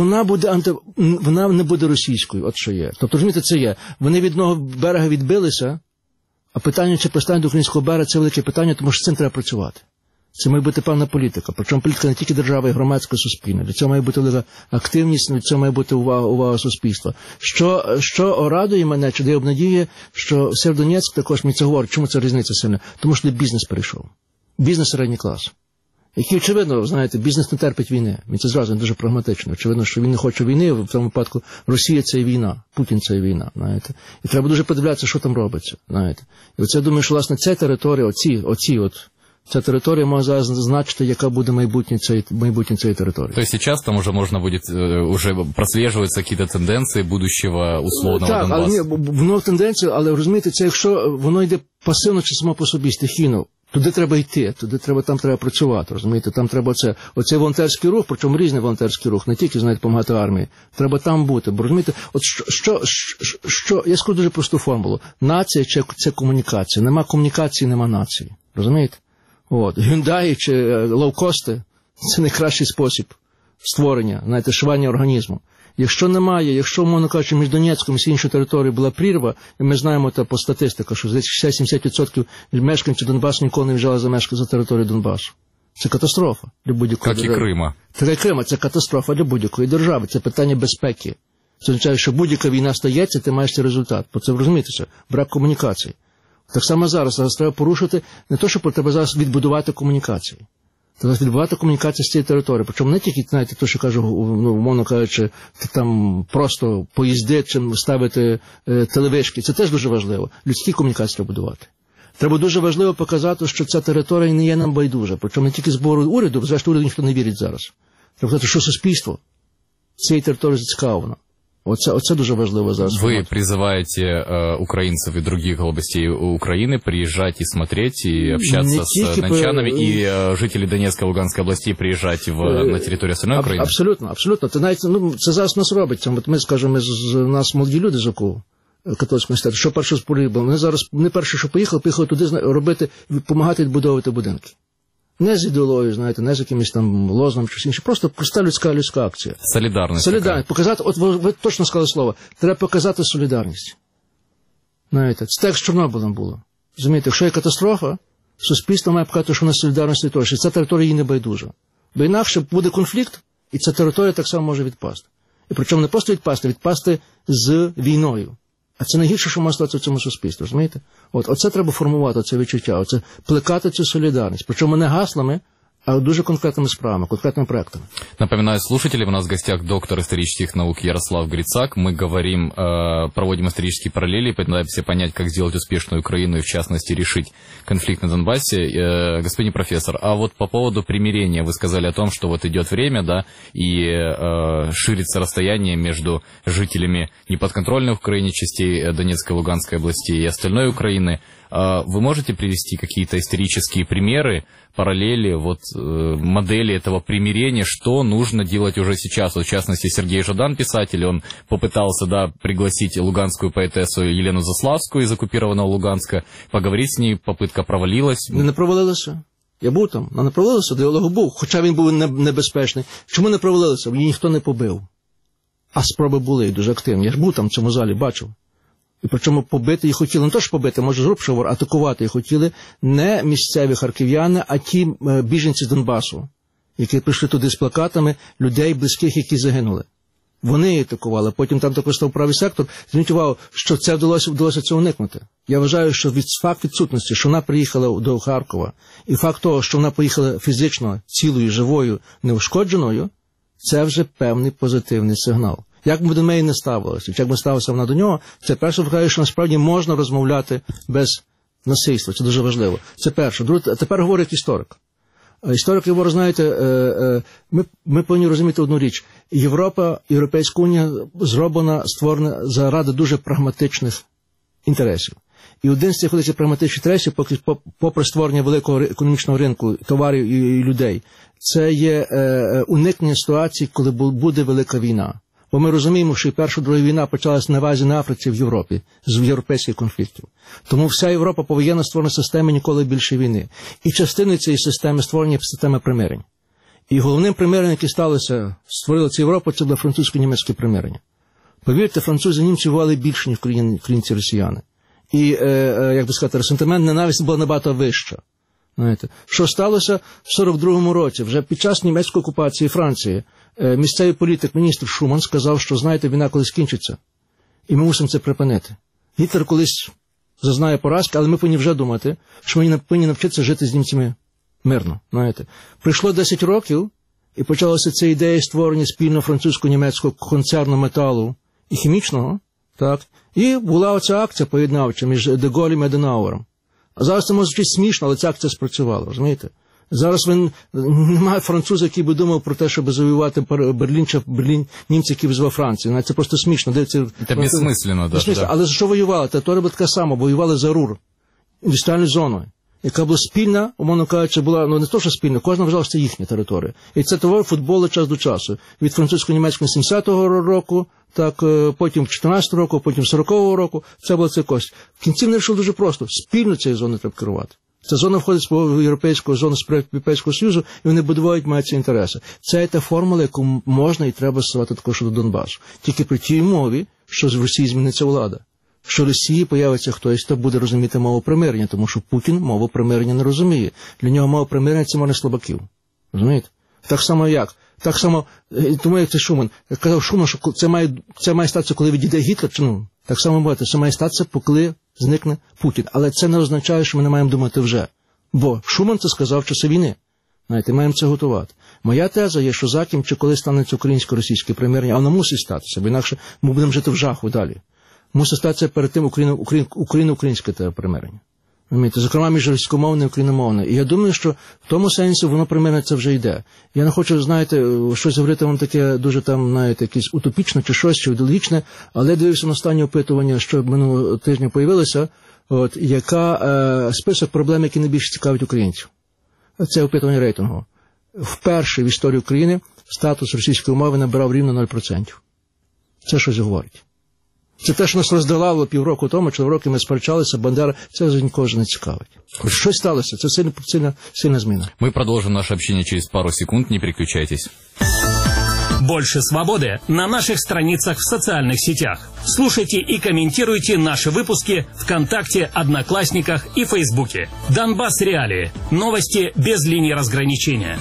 F: Вона не буде російською, от що є. Тобто, розумієте, це є. Вони від одного берега відбилися, а питання, чи пристануть до українського берега, це велике питання, тому що з цим треба працювати. Це має бути певна політика. Причому політика не тільки держави, а й громадська, суспільна. Для цього має бути велика активність, для цього має бути увага суспільства. Що радує мене, чи дає обнадіє, що Сєвєродонецьк також, мені це говорить, чому це різниця сильна? Тому що бізнес перейшов. Бізнес середній клас. Який, очевидно, знаєте, бізнес не терпить війни. Він це зразу дуже прагматично. Очевидно, що він не хоче війни, в цьому випадку Росія – це і війна, Путін – це і війна, знаєте. І треба дуже подивлятися, що там робиться, знаєте. І оце, я думаю, що, власне, ця територія, ця територія може зараз значити, яка буде майбутнє цієї території.
B: Тобто зараз там уже можна буде, уже прослеживаються якісь тенденції будущого условного Донбасу?
F: Так, воно тенденції, але розумієте, це якщо воно йде пасивно чи само по собі, стихійно, туди треба йти, там треба працювати, розумієте, там треба оцей волонтерський рух, причому різний волонтерський рух, не тільки, знаєте, допомагати армії, треба там бути, бо розумієте, от що, я скажу дуже просту формулу, нація чи це комунікація, нема комунікації, нема нації, розумієте? От, Hyundai чи лоукости – це найкращий спосіб створення, знаєте, шивання організму. Якщо немає, якщо, мовно кажучи, між Донецьком і всі інші території була прірва, і ми знаємо по статистику, що 60-70% мешканців Донбасу ніколи не в'їжджали за територію Донбасу. Це катастрофа для будь-якої держави.
B: Як і Крима.
F: Так і Крима, це катастрофа для будь-якої держави, це питання безпеки. Це означає, що будь-яка війна стається, ти маєш цей результат. Бо це, розумієте, брак комунікації. Так само зараз треба порушити, не то, що треба зараз відбудувати комунікації. Треба відбувати комунікацію з цієї території. Причому не тільки, знаєте, то, що кажу, умовно кажучи, там просто поїзди, чим ставити телевишки. Це теж дуже важливо. Людські комунікації треба будувати. Треба дуже важливо показати, що ця територія не є нам байдужа. Причому не тільки збору уряду, зрештою уряду ніхто не вірить зараз. Треба сказати, що суспільство цієї території зацікавлено. Оце дуже важливо зараз.
B: Вы призываете украинцев и других областей Украины приезжать и смотреть, и общаться с дончанами, и жителей Донецкой и Луганской областей приезжать на территорию остальной Украины?
F: Абсолютно. Це зараз нас робиться. От ми, скажімо, у нас молоді люди з ОКУ, католицького університету, що перше спорібли. Вони зараз не перше, що поїхали туди робити, допомагати відбудовувати будинки. Не з ідеологією, знаєте, не з якимось там лозунгом, щось інше. Просто проста людська акція.
B: Солідарність.
F: Показати, от ви точно сказали слово, треба показати солідарність. Знаєте, це так з Чорнобилем було. Розумієте, якщо є катастрофа, суспільство має показати, що вона солідарності того, що ця територія їй не байдужа. Бо інакше буде конфлікт, і ця територія так само може відпасти. І причому не просто відпасти з війною. А це найгірше, що може статися в цьому суспільстві, розумієте? Оце треба формувати, це відчуття, оце плекати цю солідарність. Причому не гаслами, а дуже конкретными справами, конкретными проектами.
B: Напоминаю слушателям, у нас в гостях доктор исторических наук Ярослав Грицак. Мы говорим, проводим исторические параллели, пытаемся понять, как сделать успешную Украину и, в частности, решить конфликт на Донбассе. Господин профессор, а вот по поводу примирения, вы сказали о том, что вот идет время, да, и ширится расстояние между жителями неподконтрольной Украине частей Донецкой и Луганской областей и остальной Украины. Вы можете привести какие-то исторические примеры, параллели, вот модели этого примирения, что нужно делать уже сейчас? Вот, в частности, Сергей Жадан, писатель, он попытался, да, пригласить луганскую поэтессу Елену Заславскую из оккупированного Луганска, поговорить с ней, попытка провалилась.
F: Не провалилася. Я був там, не провалилася, діалог був, хоча він був небезпечний. Чому не провалилися? Її ніхто не побив. А спроби були і дуже активні. Я ж був там в цьому залі, бачив. І причому побити їх хотіли, не то ж побити, може зрубши, атакувати їх хотіли не місцеві харків'яни, а ті біженці з Донбасу, які прийшли туди з плакатами людей близьких, які загинули. Вони атакували, потім там також став правий сектор. Зверніть увагу, що це вдалося це уникнути. Я вважаю, що факт відсутності, що вона приїхала до Харкова, і факт того, що вона поїхала фізично, цілою, живою, неушкодженою, це вже певний позитивний сигнал. Як ми до неї не ставилися, як ми ставилися вона до нього, це перше вказує, що насправді можна розмовляти без насильства. Це дуже важливо. Це перше. Друге, а тепер говорить історик. Історик, ви знаєте, ми повинні розуміти одну річ. Європейська унія створена заради дуже прагматичних інтересів. І один з цих прагматичних інтересів, попри створення великого економічного ринку, товарів і людей, це є уникнення ситуації, коли буде велика війна. Бо ми розуміємо, що і Перша, Друга війна почалася не в Азії, не в Африці, в Європі, з європейських конфліктів. Тому вся Європа повоєнна створена система ніколи більше війни. І частиною цієї системи створення системи примирень. І головним примиренням, яке створило цю Європу, це було французько-німецьке примирення. Повірте, французи і німці воювали більше, ніж українці росіяни. І, як би сказати, ресентимент, ненависть була набагато вища. Знаєте, що сталося в 42-му році, вже під час німецької окупації Франції, місцевий політик, міністр Шуман сказав, що, знаєте, війна колись кінчиться, і ми мусимо це припинити. Гітлер колись зазнає поразки, але ми повинні вже думати, що ми повинні навчитися жити з німцями мирно. Знаєте. Прийшло 10 років, і почалася ця ідея створення спільного французько-німецького концерну металу і хімічного, так, і була оця акція поєднавча між Де Голлем і Аденауером. А зараз це може звучати смішно, але ця акція спрацювала, розумієте? Зараз немає француза, який би думав про те, щоб завоювати Берлін, чи Берлін німці, які визвав Францію. Це просто смішно.
B: Це безсмислено.
F: Да. Але за що воювали? Територія була така сама, воювали за Рур, індустріальну зону, яка була спільна, умовно кажучи, була, не то, що спільна, кожна вважала, що це їхня територія. І це товар футболу час до часу. Від французько-німецького 70-го року, так, потім 14-го року, потім 40-го року, це було це кость. В кінці вони вирішили дуже просто. Спільно цією зоною треба керувати. Ця зона входить в європейську зону Європейського Союзу, і вони будують, мають ці інтереси. Це та формула, яку можна і треба стосувати також щодо Донбасу. Тільки при тій умові, що в Росії зміниться влада. Що в Росії появиться хтось, хто буде розуміти мову примирення, тому що Путін мову примирення не розуміє. Для нього мова примирення – це море слабаків. Розумієте? Так само як? Так само, тому як це Шуман. Я казав Шуман, що це має статися, коли відійде Гітлер, чи так само буде, це має статися, коли зникне Путін. Але це не означає, що ми не маємо думати вже. Бо Шуман це сказав в часи війни. Знаєте, маємо це готувати. Моя теза є, що заким чи коли станеться українсько-російське примирення, а воно мусить статися, бо інакше ми будемо жити в жаху далі. Мусить статися перед тим україно-українське примирення. Зокрема, між російськомовною і україномовною. І я думаю, що в тому сенсі воно примирення це вже йде. Я не хочу, знаєте, щось говорити вам таке дуже там, знаєте, якесь утопічне чи щось, чи ідеологічне, але я дивився на останнє опитування, що минулого тижня появилося, яка список проблем, які найбільше цікавить українців. Це опитування рейтингу. Вперше в історії України статус російської мови набирав рівно 0%. Це щось говорить. Це те, що нас роздавало півроку тому, чи роки ми сперечалися, Бандера, це вже нікого не цікавить. Щось сталося, це сильна зміна.
B: Мы продолжим наше общение через пару секунд, не переключайтесь.
A: Больше свободы на наших страницах в социальных сетях. Слушайте и комментируйте наши выпуски ВКонтакте, Одноклассниках и Фейсбуке. Донбасс Реалии. Новости без линии разграничения.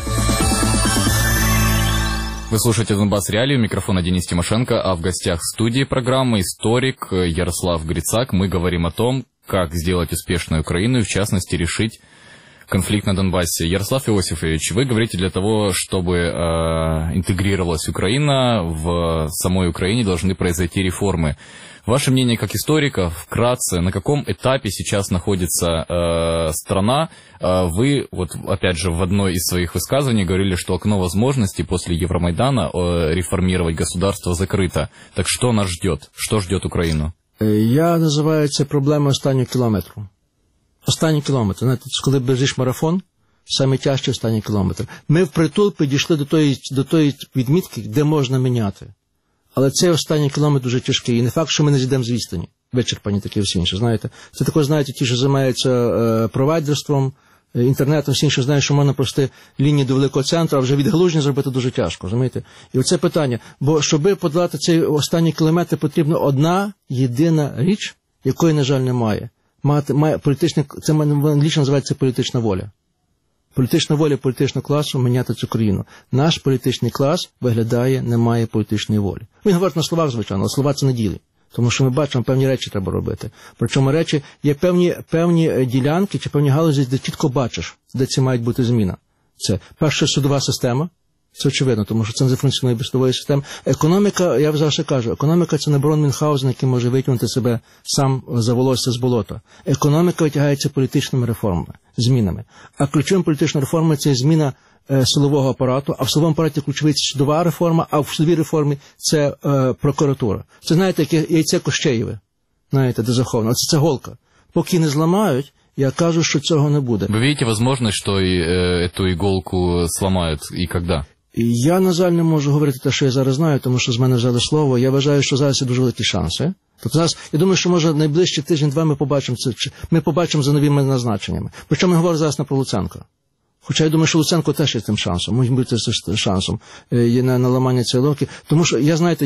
B: Вы слушаете «Донбасс Реалии», у микрофона Денис Тимошенко, а в гостях студии программы историк Ярослав Грицак. Мы говорим о том, как сделать успешную Украину и, в частности, решить конфликт на Донбассе. Ярослав Иосифович, вы говорите, для того, чтобы интегрировалась Украина, в самой Украине должны произойти реформы. Ваше мнение как историка, вкратце, на каком этапе сейчас находится страна? Вы, вот опять же, в одной из своих высказываний говорили, что окно возможностей после Евромайдана реформировать государство закрыто. Так что нас ждет? Что ждет Украину?
F: Я називаю це проблемою останнього кілометру. Останній кілометр. Знаєте, коли біжиш марафон, саме тяжчий останній кілометр. Ми впритул підійшли до тої відмітки, де можна міняти. Але цей останній кілометр дуже тяжкий. І не факт, що ми не зійдемо з відстані. Вичерпані такі всі інші, знаєте. Це також, знаєте, ті, що займаються провайдерством, інтернетом, всі інші знають, що можна просто лінії до великого центру, а вже від Галужні зробити дуже тяжко, розумієте? І оце питання. Бо щоб подолати цей останній кілометр, потрібна одна єдина річ, якої, на жаль, немає. Має політичний, це англійською називається політична воля. Політична воля політичного класу міняти цю країну. Наш політичний клас виглядає, не має політичної волі. Він говорить на словах, звичайно, але слова це не ділі. Тому що ми бачимо, певні речі треба робити. Причому речі, є певні ділянки чи певні галузі, де чітко бачиш, де ці мають бути зміна. Це перша судова система. Це очевидно, тому що це не функціонує без судової системи. Економіка, я завжди кажу, економіка – це не барон Мюнхгаузен, який може витягнути себе сам за волосся з болота. Економіка витягається політичними реформами, змінами. А ключовим політичною реформою – це зміна силового апарату, а в силовому апараті ключовий – це судова реформа, а в судовій реформі – це прокуратура. Це, знаєте, як яйце Кощеєве, знаєте, де заховано. Це голка. Поки не зламають, я кажу, що цього не буде.
B: Ви бачите можливість, що цю іголку зламають і коли?
F: Я, на жаль, не можу говорити те, що я зараз знаю, тому що з мене взяли слово. Я вважаю, що зараз є дуже великі шанси. Тобто зараз, я думаю, що може найближчі тиждень-два ми побачимо за новими назначеннями. Причому я говорю зараз не про Луценка. Хоча я думаю, що Луценко теж є тим шансом, може бути шансом є на ламання цієї логіки. Тому що,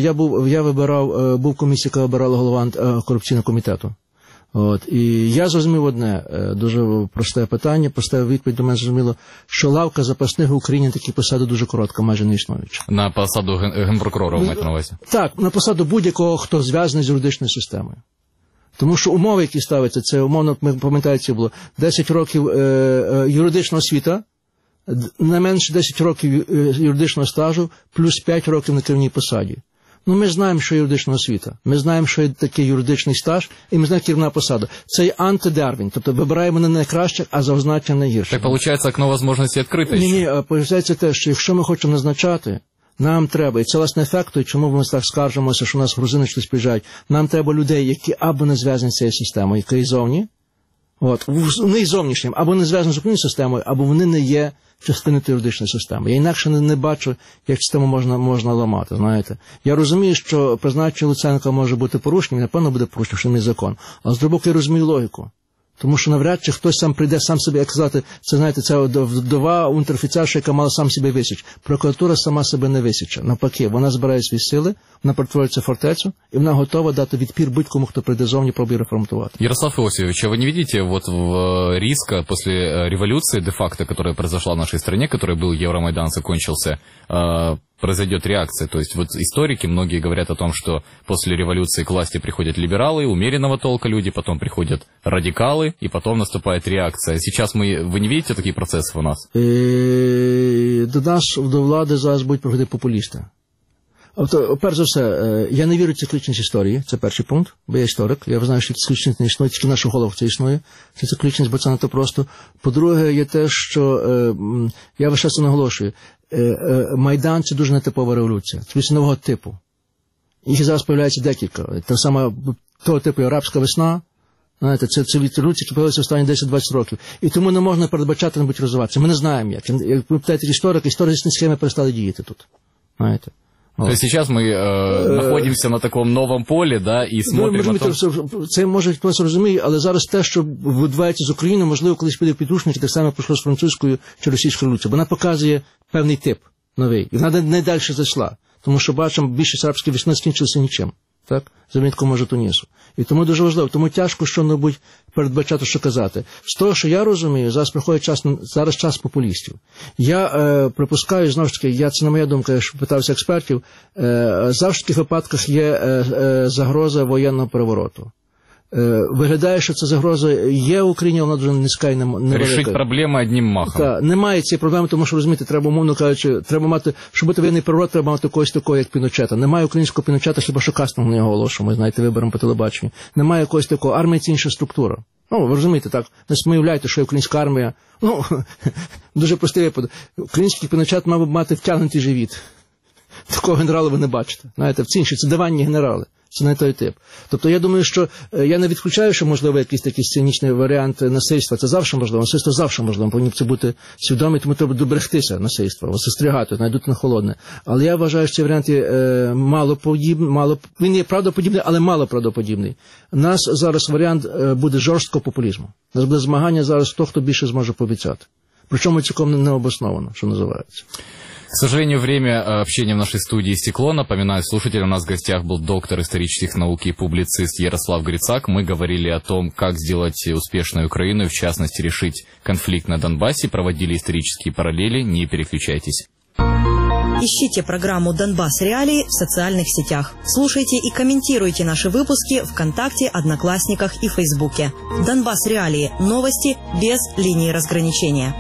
F: був в комісії, яка обирала голову антикорупційного комітету. І я зрозумів одне дуже просте питання, просте відповідь до мене зрозуміло, що лавка запасних в Україні такі посади дуже коротка, майже не існуюча.
B: На посаду генпрокурора, ви маєте на увазі?
F: Так, на посаду будь-якого, хто зв'язаний з юридичною системою. Тому що умови, які ставляться, це умовно, ми пам'ятаєте, було 10 років юридичного освіта, не менше 10 років юридичного стажу, плюс 5 років на керівній посаді. Ну, ми знаємо, що юридична освіта. Ми знаємо, що є такий юридичний стаж, і ми знаємо керівна посада. Це є антидарвін, тобто вибираємо не найкращих, а за означення найгірших.
B: Так, виходить, окно можливості відкрите?
F: Ні, виходить те, що якщо ми хочемо назначати, нам треба, і це власне ефект, і чому ми так скаржимося, що у нас грузини щось приїжджають, нам треба людей, які або не зв'язані з цією системою, які є зовні, вони і зовнішнім, або не зв'язані з українською системою, або вони не є частиною юридичної системи. Я інакше не бачу, як систему можна ламати, знаєте. Я розумію, що призначення Луценка може бути порушенням, напевно буде порушенням, що не закон. Але з другого боку я розумію логіку. Тому що навряд чи хтось сам прийде, сам себе, як сказати, це, знаєте, це вдова унтер-офіцерша, яка мала сам себе висіч. Прокуратура сама себе не висіче. Навпаки, вона збирає свої сили, вона перетворюється в фортецю, і вона готова дати відпір будь-кому, хто прийде зовні, пробує реформувати.
B: Ярослав Иосифович, а вы не видите риска после революции де-факто, которая произошла в нашей стране, который был Евромайдан, закончился, произойдет реакция? То есть вот историки многие говорят о том, что после революции к власти приходят либералы, умеренного толка люди, потом приходят радикалы, и потом наступает реакция. Сейчас вы не видите такие процессы у нас?
F: До влади зараз будуть приходити популісти. Перш за все, я не вірю в циклічність історії, це перший пункт, бо я історик, я знаю, що циклічність не існує, тільки в наших головах це існує, це циклічність, бо це не то просто. По-друге, є те, що, я весь час це наголошую, Майдан – це дуже нетипова революція, це нового типу. Їх зараз появляється декілька, те саме того типу арабська весна, знаєте, це революції, які появилися останні 10-20 років. І тому не можна передбачати, не будуть розвиватися. Ми не знаємо як. Як ви питаєте історичні схеми перестали діяти тут, знаєте.
B: То есть сейчас мы находимся на таком новом полі, да, і смотримо на том...
F: Це може хтось розуміє, але зараз те, що відбувається з Україною, можливо, колись піде в підручники, так само пройшло з французькою чи російською революцією. Вона показує певний тип новий, і вона не далі зайшла. Тому що, бачимо, більшість арабських війн скінчилися нічим. Так? За винятком, може, Тунісу. І тому дуже важливо, тому тяжко що-небудь передбачати, що казати. З того, що я розумію, зараз час популістів. Я припускаю, знову ж таки, це не моя думка, я питався експертів, завжди в таких випадках є загроза воєнного перевороту. Виглядає, що ця загроза є в Україні, вона дуже низька і невелика.
B: Рішити проблеми одним махом.
F: Так, немає цієї проблеми, тому що, розумієте, треба, умовно кажучи, треба мати, щоб бути воєнний переворот, треба мати когось такого, як Піночета. Немає українського Піночета, хіба що кастинг на його оголошуємо, ви знаєте, вибором по телебаченню. Немає когось такого. Армія – це інша структура. Ви розумієте, так, не уявляєте, що є українська армія. Дуже простий випадок. Український Піночет мав би мати втягнутий живіт. Такого генерала ви не бачите. Знаєте, це інші, це диванні генерали. Це не той тип. Тобто я думаю, що я не відключаю, що можливо якийсь такий сценічний варіант насильства. Це завжди можливо. Насильство завжди можливо. Повинні це бути свідомі, тому треба доберегтися насильства, застерігати, знайдуть на холодне. Але я вважаю, що цей варіант є він є правдоподібний, але мало правдоподібний. У нас зараз варіант буде жорсткого популізму. У нас буде змагання зараз хто більше зможе пообіцяти. Причому цілком не обосновано, що називається.
B: К сожалению, время общения в нашей студии истекло. Напоминаю слушателям, у нас в гостях был доктор исторических наук и публицист Ярослав Грицак. Мы говорили о том, как сделать успешную Украину, в частности, решить конфликт на Донбассе, проводили исторические параллели. Не переключайтесь.
H: Ищите программу «Донбасс Реалии» в социальных сетях. Слушайте и комментируйте наши выпуски ВКонтакте, Одноклассниках и Фейсбуке. «Донбасс Реалии» – новости без линии разграничения.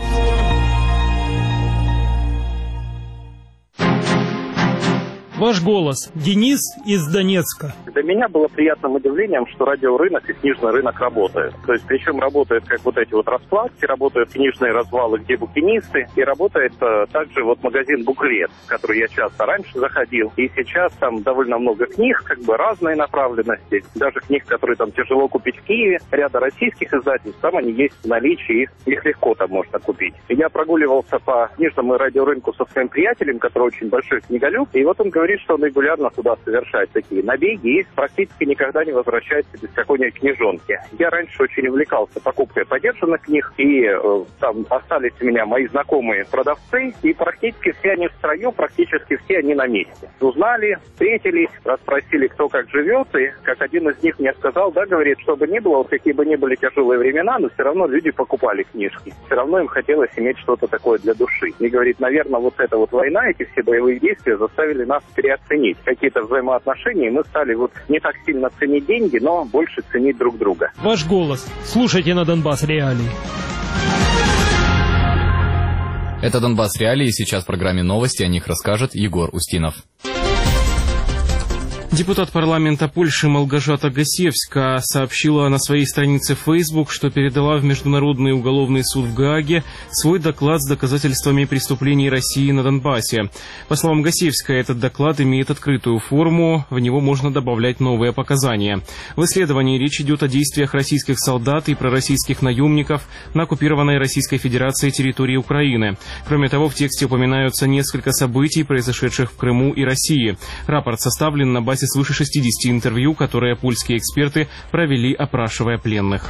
G: Ваш голос. Денис из Донецка.
J: Для меня было приятным удивлением, что радиорынок и книжный рынок работают. То есть, причем работают как вот эти вот раскладки, работают книжные развалы, где букинисты, и работает также вот магазин «Буклет», в который я часто раньше заходил. И сейчас там довольно много книг, как бы разной направленности. Даже книг, которые там тяжело купить в Киеве, ряда российских издательств, там они есть в наличии, их легко там можно купить. И я прогуливался по книжному радиорынку со своим приятелем, который очень большой книголюб, и вот он говорит, что он регулярно туда совершает такие набеги и практически никогда не возвращается без какой-нибудь книжонки. Я раньше очень увлекался покупкой подержанных книг, и там остались у меня мои знакомые продавцы, и практически все они в строю, практически все они на месте. Узнали, встретились, расспросили, кто как живет, и как один из них мне сказал, да, говорит, чтобы ни было, вот какие бы ни были тяжелые времена, но все равно люди покупали книжки. Все равно им хотелось иметь что-то такое для души. И говорит, наверное, вот эта вот война, эти все боевые действия заставили нас переоценить какие-то взаимоотношения, и мы стали вот не так сильно ценить деньги, но больше ценить друг друга.
G: Ваш голос. Слушайте на «Донбасс Реалии».
B: Это «Донбасс Реалии», сейчас в программе «Новости», о них расскажет Егор Устинов.
E: Депутат парламента Польши Малгожата Гасевска сообщила на своей странице Facebook, что передала в Международный уголовный суд в Гааге свой доклад с доказательствами преступлений России на Донбассе. По словам Гасевской, этот доклад имеет открытую форму, в него можно добавлять новые показания. В исследовании речь идет о действиях российских солдат и пророссийских наемников на оккупированной Российской Федерацией территории Украины. Кроме того, в тексте упоминаются несколько событий, произошедших в Крыму и России. Рапорт составлен на базе свыше 60 интервью, которые польские эксперты провели, опрашивая пленных.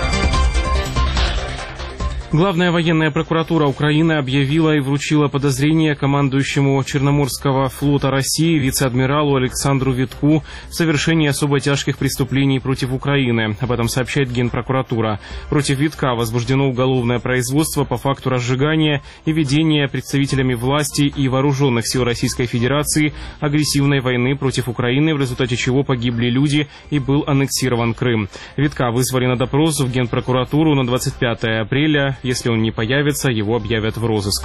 E: Главная военная прокуратура Украины объявила и вручила подозрение командующему Черноморского флота России вице-адмиралу Александру Витку в совершении особо тяжких преступлений против Украины. Об этом сообщает Генпрокуратура. Против Витка возбуждено уголовное производство по факту разжигания и ведения представителями власти и вооруженных сил Российской Федерации агрессивной войны против Украины, в результате чего погибли люди и был аннексирован Крым. Витка вызвали на допрос в Генпрокуратуру на 25 апреля. Если он не появится, его объявят в розыск.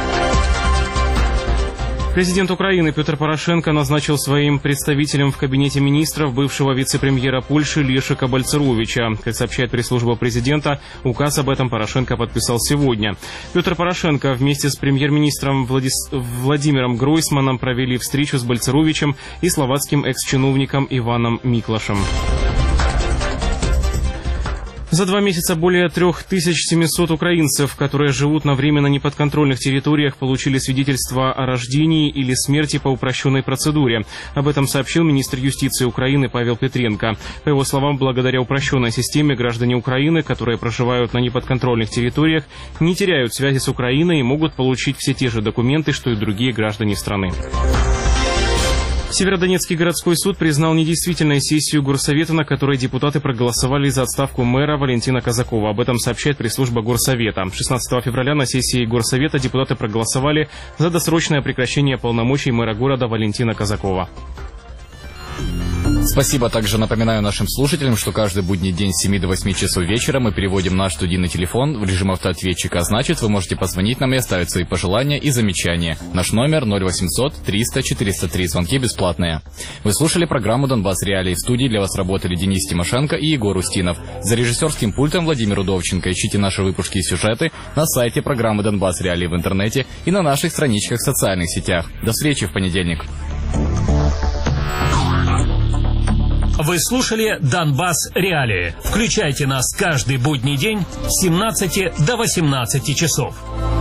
E: Президент Украины Петр Порошенко назначил своим представителем в кабинете министров бывшего вице-премьера Польши Лешика Бальцеровича. Как сообщает пресс-служба президента, указ об этом Порошенко подписал сегодня. Петр Порошенко вместе с премьер-министром Владимиром Гройсманом провели встречу с Бальцеровичем и словацким экс-чиновником Иваном Миклашем. За 2 месяца более 3700 украинцев, которые живут на временно неподконтрольных территориях, получили свидетельство о рождении или смерти по упрощенной процедуре. Об этом сообщил министр юстиции Украины Павел Петренко. По его словам, благодаря упрощенной системе граждане Украины, которые проживают на неподконтрольных территориях, не теряют связи с Украиной и могут получить все те же документы, что и другие граждане страны. Северодонецкий городской суд признал недействительной сессию Горсовета, на которой депутаты проголосовали за отставку мэра Валентина Казакова. Об этом сообщает пресс-служба Горсовета. 16 февраля на сессии Горсовета депутаты проголосовали за досрочное прекращение полномочий мэра города Валентина Казакова.
B: Спасибо. Также напоминаю нашим слушателям, что каждый будний день с 7 до 8 часов вечера мы переводим наш студийный телефон в режим автоответчика. Значит, вы можете позвонить нам и оставить свои пожелания и замечания. Наш номер 0800 300 403. Звонки бесплатные. Вы слушали программу «Донбасс Реалии». В студии для вас работали Денис Тимошенко и Егор Устинов. За режиссерским пультом Владимир Удовченко. Ищите наши выпуски и сюжеты на сайте программы «Донбасс Реалии» в интернете и на наших страничках в социальных сетях. До встречи в понедельник.
A: Вы слушали «Донбасс Реалии». Включайте нас каждый будний день с 17 до 18 часов.